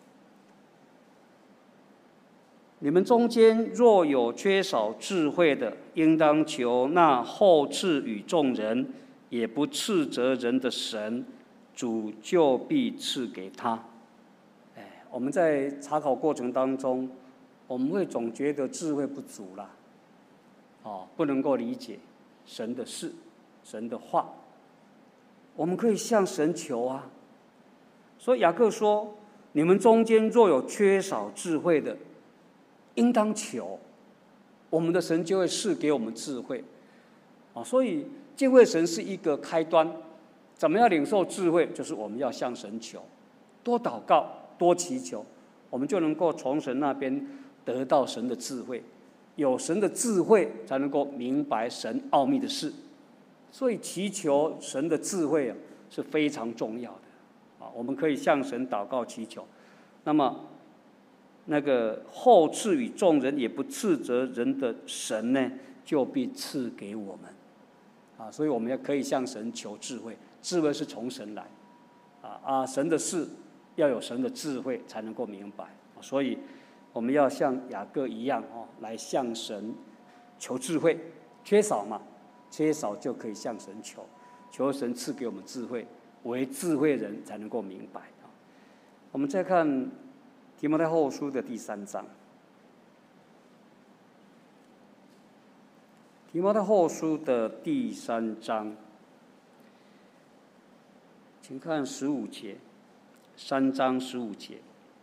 你们中间若有缺少智慧的，应当求那厚赐与众人，也不斥责人的神，主就必赐给他。哎，我们在查考过程当中，我们会总觉得智慧不足啦。哦，不能够理解神的事、神的话，我们可以向神求啊。所以雅各说：“你们中间若有缺少智慧的，应当求。” 我们的神就会赐给我们智慧。啊，所以敬畏神是一个开端。怎么样领受智慧？就是我们要向神求，多祷告，多祈求，我们就能够从神那边得到神的智慧。有神的智慧，才能够明白神奥秘的事。所以祈求神的智慧啊，是非常重要的。啊，我们可以向神祷告祈求。那么，那个后赐予众人也不斥责人的神呢，就必赐给我们。啊，所以我们也可以向神求智慧，智慧是从神来。啊啊，神的事要有神的智慧才能够明白。所以我们要像雅各一样哦，来向神求智慧。缺少嘛，缺少就可以向神求，求神赐给我们智慧，为智慧人才能够明白。我们再看提摩太后书的第三章。提摩太后书的第三章，请看十五节，三章十五节，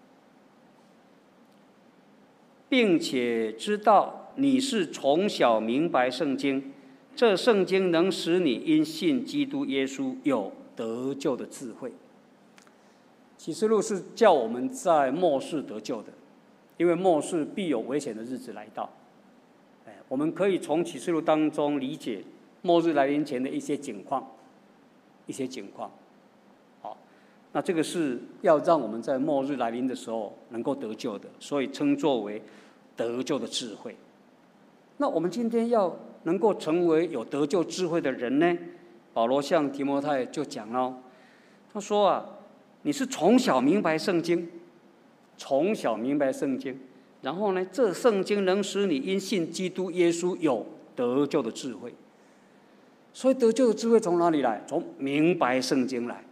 并且知道你是从小明白圣经，这圣经能使你因信基督耶稣有得救的智慧。启示录是叫我们在末世得救的，因为末世必有危险的日子来到。我们可以从启示录当中理解末日来临前的一些景况，一些景况。好，那这个是要让我们在末日来临的时候能够得救的，所以称作为得救的智慧。那我们今天要能够成为有得救智慧的人呢？保罗向提摩太就讲了，他说啊，你是从小明白圣经，从小明白圣经。然后呢，这圣经能使你因信基督耶稣有得救的智慧。所以得救的智慧从哪里来？从明白圣经来。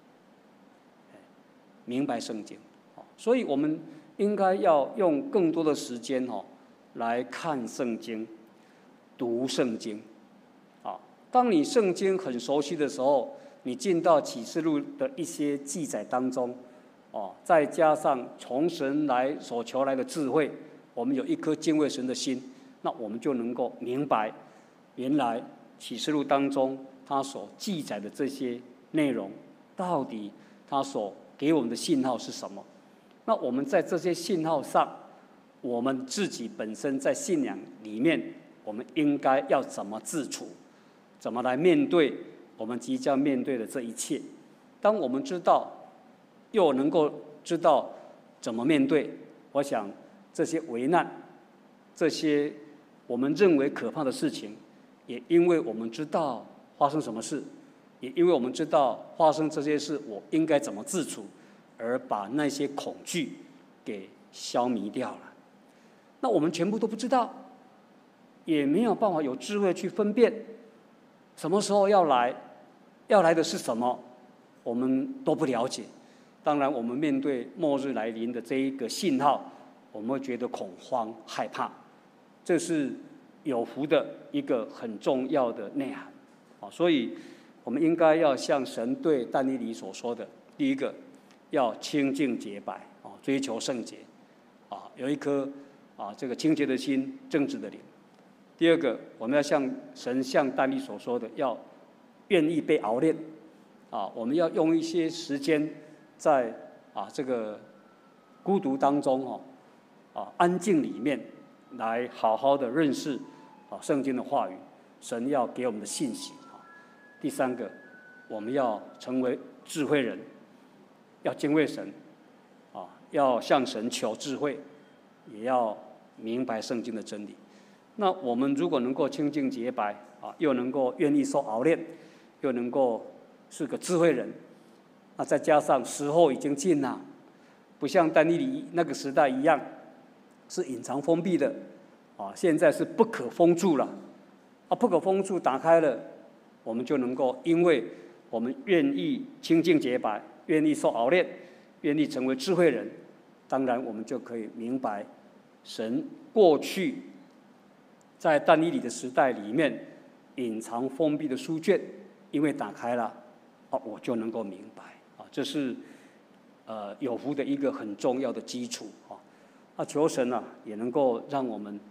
明白圣经，所以我们应该要用更多的时间哦来看圣经、读圣经。啊，当你圣经很熟悉的时候，你进到启示录的一些记载当中。哦，再加上从神来所求来的智慧，我们有一颗敬畏神的心，那我们就能够明白，原来启示录当中他所记载的这些内容，到底他所给我们的信号是什么？那我们在这些信号上，我们自己本身在信仰里面，我们应该要怎么自处，怎么来面对我们即将面对的这一切？当我们知道。又能够知道怎么面对，我想这些危难，这些我们认为可怕的事情，也因为我们知道发生什么事，也因为我们知道发生这些事，我应该怎么自处，而把那些恐惧给消弭掉了。那我们全部都不知道，也没有办法有智慧去分辨，什么时候要来，要来的是什么，我们都不了解。当然，我们面对末日来临的这一个信号，我们会觉得恐慌、害怕。这是有福的一个很重要的内涵。啊，所以我们应该要像神对但以理所说的：第一个，要清净洁白，啊，追求圣洁，啊，有一颗啊这个清洁的心、正直的灵。第二个，我们要像神向但以理所说的，要愿意被熬炼，啊，我们要用一些时间。在啊这个孤独当中哦，啊安静里面，来好好的认识啊圣经的话语，神要给我们的信息啊。第三个，我们要成为智慧人，要敬畏神，啊要向神求智慧，也要明白圣经的真理。那我们如果能够清净洁白啊，又能够愿意受熬炼，又能够是个智慧人。那再加上时候已经近了，不像但以理那个时代一样，是隐藏封闭的，啊，现在是不可封住了，啊，不可封住打开了，我们就能够，因为我们愿意清净洁白，愿意受熬炼，愿意成为智慧人，当然我们就可以明白，神过去在但以理的时代里面隐藏封闭的书卷，因为打开了，啊，我就能够明白。这是呃有福的一个很重要的基础啊！啊，求神啊，也能够让我们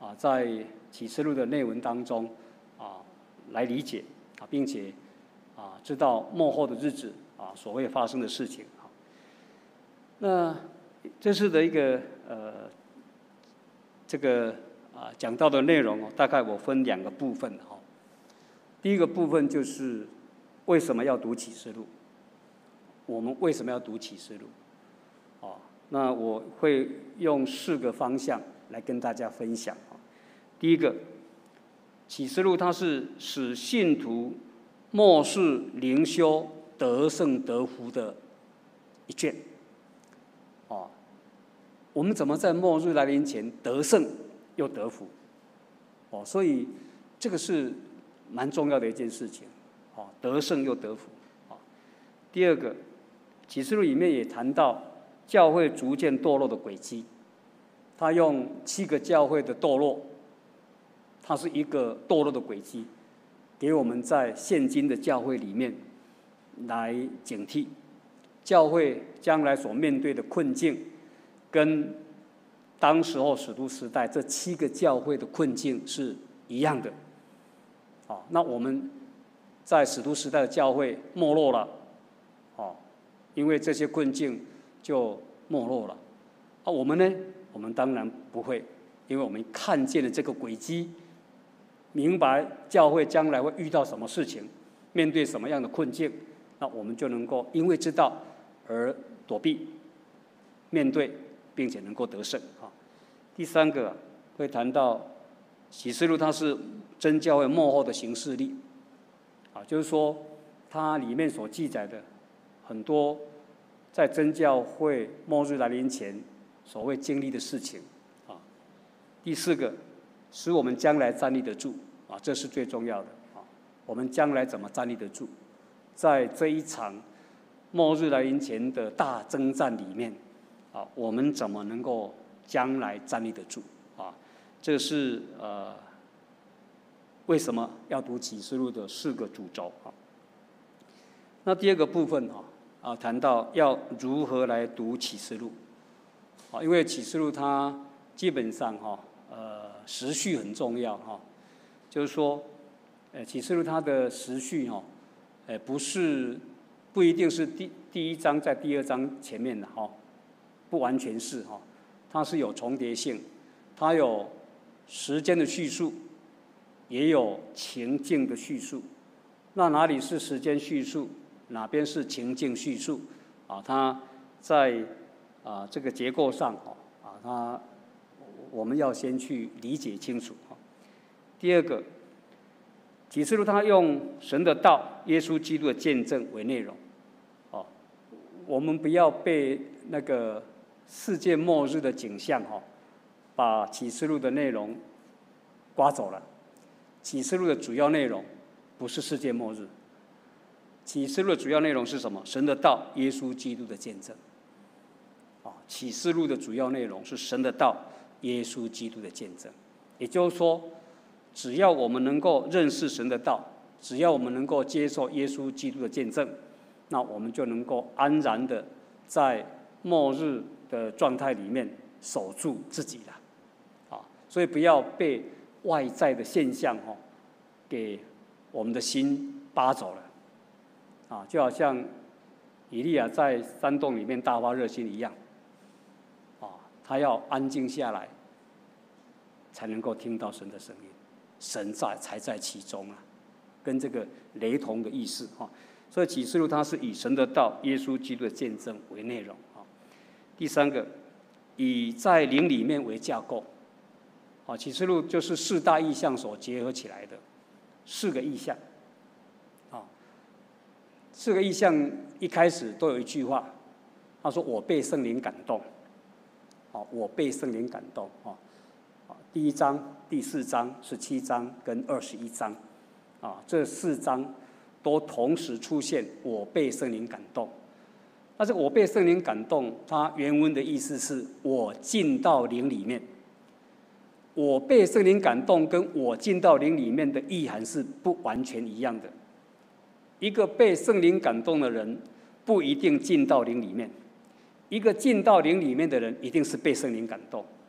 啊，在启示录的内文当中啊来理解啊，并且啊知道末后的日子啊所会发生的事情。好，那这次的一个呃这个啊讲到的内容哦，大概我分两个部分哈。第一个部分就是为什么要读启示录？我们为什么要读启示录？哦，那我会用四个方向来跟大家分享。第一个，启示录它是使信徒末世灵修得胜得福的一卷。哦，我们怎么在末日来临前得胜又得福？哦，所以这个是蛮重要的一件事情。哦，得胜又得福。哦，第二个，启示录里面也谈到教会逐渐堕落的轨迹，他用七个教会的堕落，它是一个堕落的轨迹，给我们在现今的教会里面来警惕，教会将来所面对的困境，跟当时候使徒时代这七个教会的困境是一样的。好，那我们在使徒时代的教会没落了，哦，因为这些困境就没落了。啊，我们呢？我们当然不会，因为我们看见了这个轨迹，明白教会将来会遇到什么事情，面对什么样的困境，那我们就能够因为知道而躲避、面对，并且能够得胜。啊，第三个会谈到启示录，它是真教会末后的行事历。啊，就是说，它里面所记载的很多在真教会末日来临前所谓经历的事情。啊，第四个，使我们将来站立得住。啊，这是最重要的。啊，我们将来怎么站立得住？在这一场末日来临前的大征战里面，啊，我们怎么能够将来站立得住？啊，这是呃。为什么要读启示录的四个主轴？啊，那第二个部分哈啊，谈到要如何来读启示录。啊，因为启示录它基本上哈呃时序很重要哈，就是说，呃启示录它的时序哈，呃不是不一定是第第一章在第二章前面的哈，不完全是哈，它是有重叠性，它有时间的叙述。也有情境的叙述，那哪里是时间叙述，哪边是情境叙述？啊，它在啊这个结构上啊，它我们要先去理解清楚。第二个，启示录它用神的道、耶稣基督的见证为内容。哦，我们不要被那个世界末日的景象哈，把启示录的内容刮走了。启示录的主要内容不是世界末日，启示录的主要内容是什么？神的道、耶稣基督的见证。啊，启示录的主要内容是神的道、耶稣基督的见证。也就是说，只要我们能够认识神的道，只要我们能够接受耶稣基督的见证，那我们就能够安然的在末日的状态里面守住自己了。啊，所以不要被外在的现象哈，给我们的心扒走了，啊，就好像以利亚在山洞里面大发热心一样，啊，他要安静下来，才能够听到神的声音，神在才在其中啊，跟这个雷同的意思哈。所以启示录它是以神的道、耶稣基督的见证为内容啊。第三个，以在灵里面为架构。啊，启示录就是四大意象所结合起来的四个意象。啊，四个意象一开始都有一句话，他说：“我被圣灵感动。”啊，我被圣灵感动。啊，第一章、第四章、十七章跟二十一章，啊，这四章都同时出现“我被圣灵感动”。那这个“我被圣灵感动”，它原文的意思是我进到灵里面。我被圣灵感动，跟我进到灵里面的意涵是不完全一样的。一个被圣灵感动的人，不一定进到灵里面；一个进到灵里面的人，一定是被圣灵感动。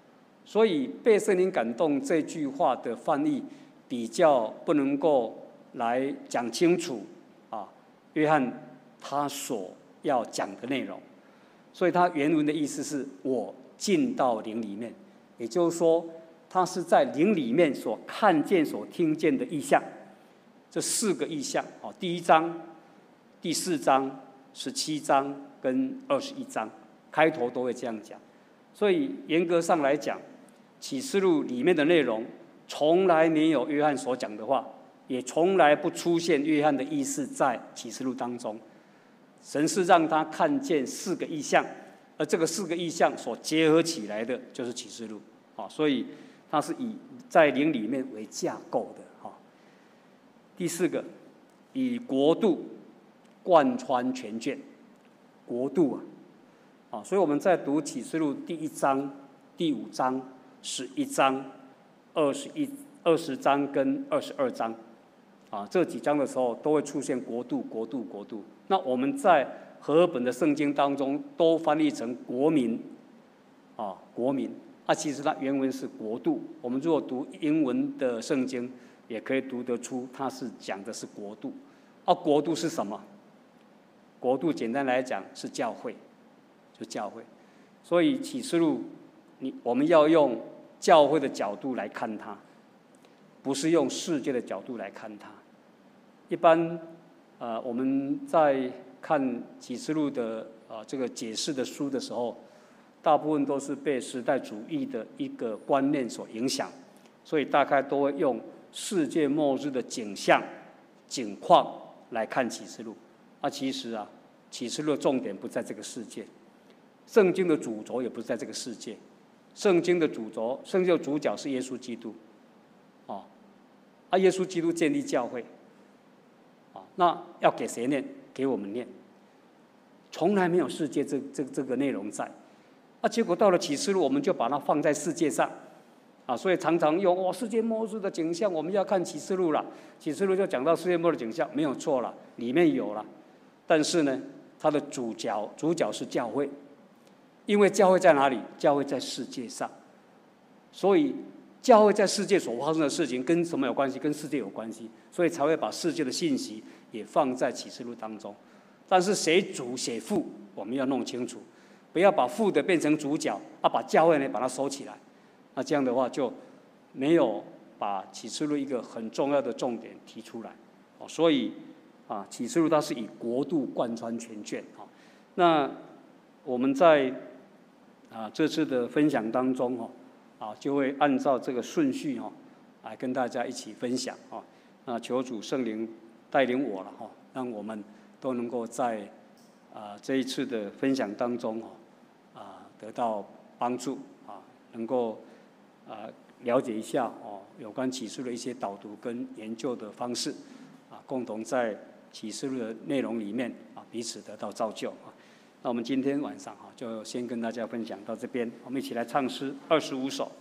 所以被圣灵感动这句话的翻译比较不能够来讲清楚啊，约翰他所要讲的内容。所以他原文的意思是我进到灵里面，也就是说他是在灵里面所看见所听见的意象。这四个意象，第一章、第四章、十七章跟二十一章开头都会这样讲。所以严格上来讲，启示录里面的内容从来没有约翰所讲的话，也从来不出现约翰的意思在启示录当中。神是让他看见四个意象，而这个四个意象所结合起来的就是启示录。所以它是以在灵里面为架构的。第四个，以国度贯穿全卷。国度啊，所以我们在读启示录第一章、第五章、十一章、二十一、二十章跟二十二章啊，这几章的时候都会出现国度、国度、国度。那我们在和合本的圣经当中都翻译成国民啊，国民啊，其实它原文是国度。我们如果读英文的圣经，也可以读得出它是讲的是国度。啊，国度是什么？国度简单来讲是教会，就教会。所以启示录，你我们要用教会的角度来看它，不是用世界的角度来看它。一般，呃，我们在看启示录的呃这个解释的书的时候，大部分都是被时代主义的一个观念所影响，所以大概都会用世界末日的景象、景况来看启示录。啊，其实啊，启示录的重点不在这个世界，圣经的主轴也不是在这个世界，圣经的主轴、圣经的主角是耶稣基督，哦，啊，耶稣基督建立教会，啊，那要给谁念？给我们念，从来没有世界这这这个内容在，啊，结果到了启示录，我们就把它放在世界上。啊，所以常常用哦，世界末日的景象，我们要看启示录了。启示录就讲到世界末日的景象，没有错了，里面有了。但是呢，它的主角主角是教会，因为教会在哪里？教会在世界上，所以教会在世界所发生的事情跟什么有关系？跟世界有关系，所以才会把世界的信息也放在启示录当中。但是谁主谁副，我们要弄清楚，不要把副的变成主角，啊，把教会呢把它收起来。那这样的话就没有把启示录一个很重要的重点提出来，哦，所以啊，启示录它是以国度贯穿全卷。哦，那我们在啊这次的分享当中，哦，啊就会按照这个顺序，哦，来跟大家一起分享。哦，那求主圣灵带领我了，哦，让我们都能够在啊这一次的分享当中，哦，啊得到帮助，啊能够。啊，了解一下哦，有关启示录的一些导读跟研究的方式，啊，共同在启示录的内容里面啊，彼此得到造就啊。那我们今天晚上哈，就先跟大家分享到这边，我们一起来唱诗二十五首。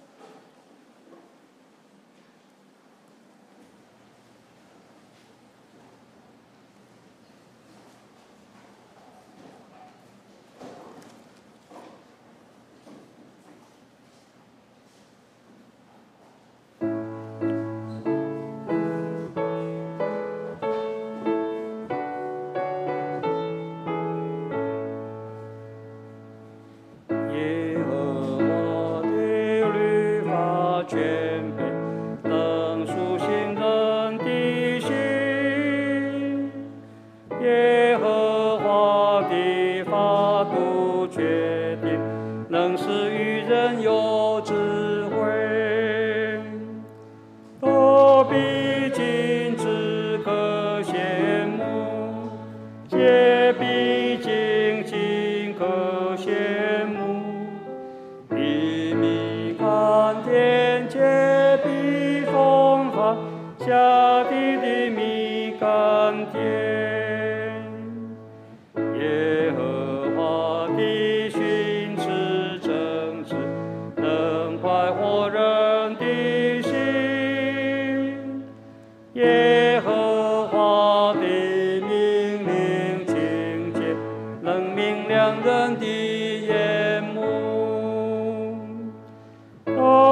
Oh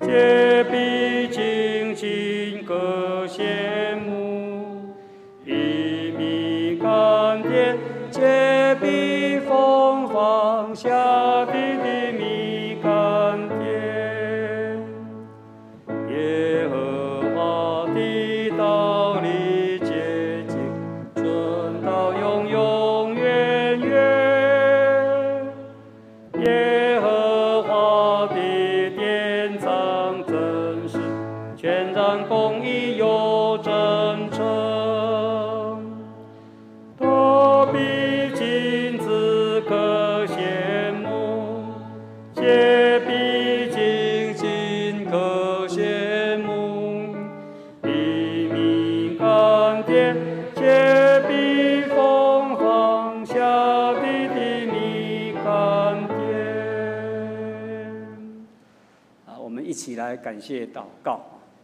皆必亲近各羡慕，一米甘甜，皆必风放下地的米甘甜。耶和华的道理洁净，存到永永远远。耶和华的典藏真实，全然公义有真诚。他必亲自可羡慕，皆必亲近可羡慕。黎明甘甜，皆必风放下地的米甘甜。啊，我们一起来感谢祷告。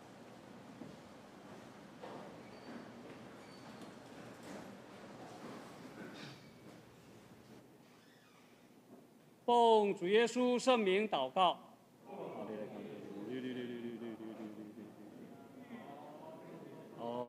奉主耶稣圣名祷告。好。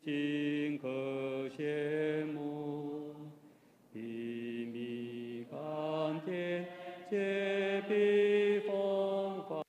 心可羡慕，一米甘甜，结必风发。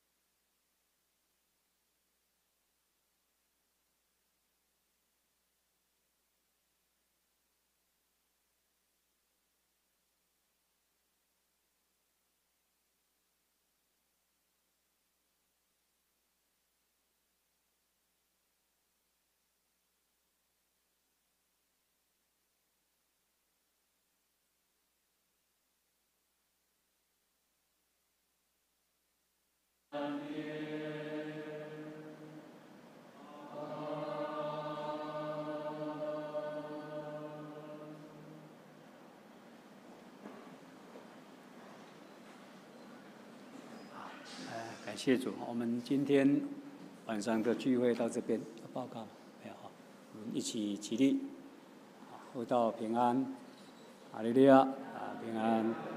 感谢主，我们今天晚上的聚会到这边有报告没有？我们一起起立，互道平安，哈利路亚啊，平安。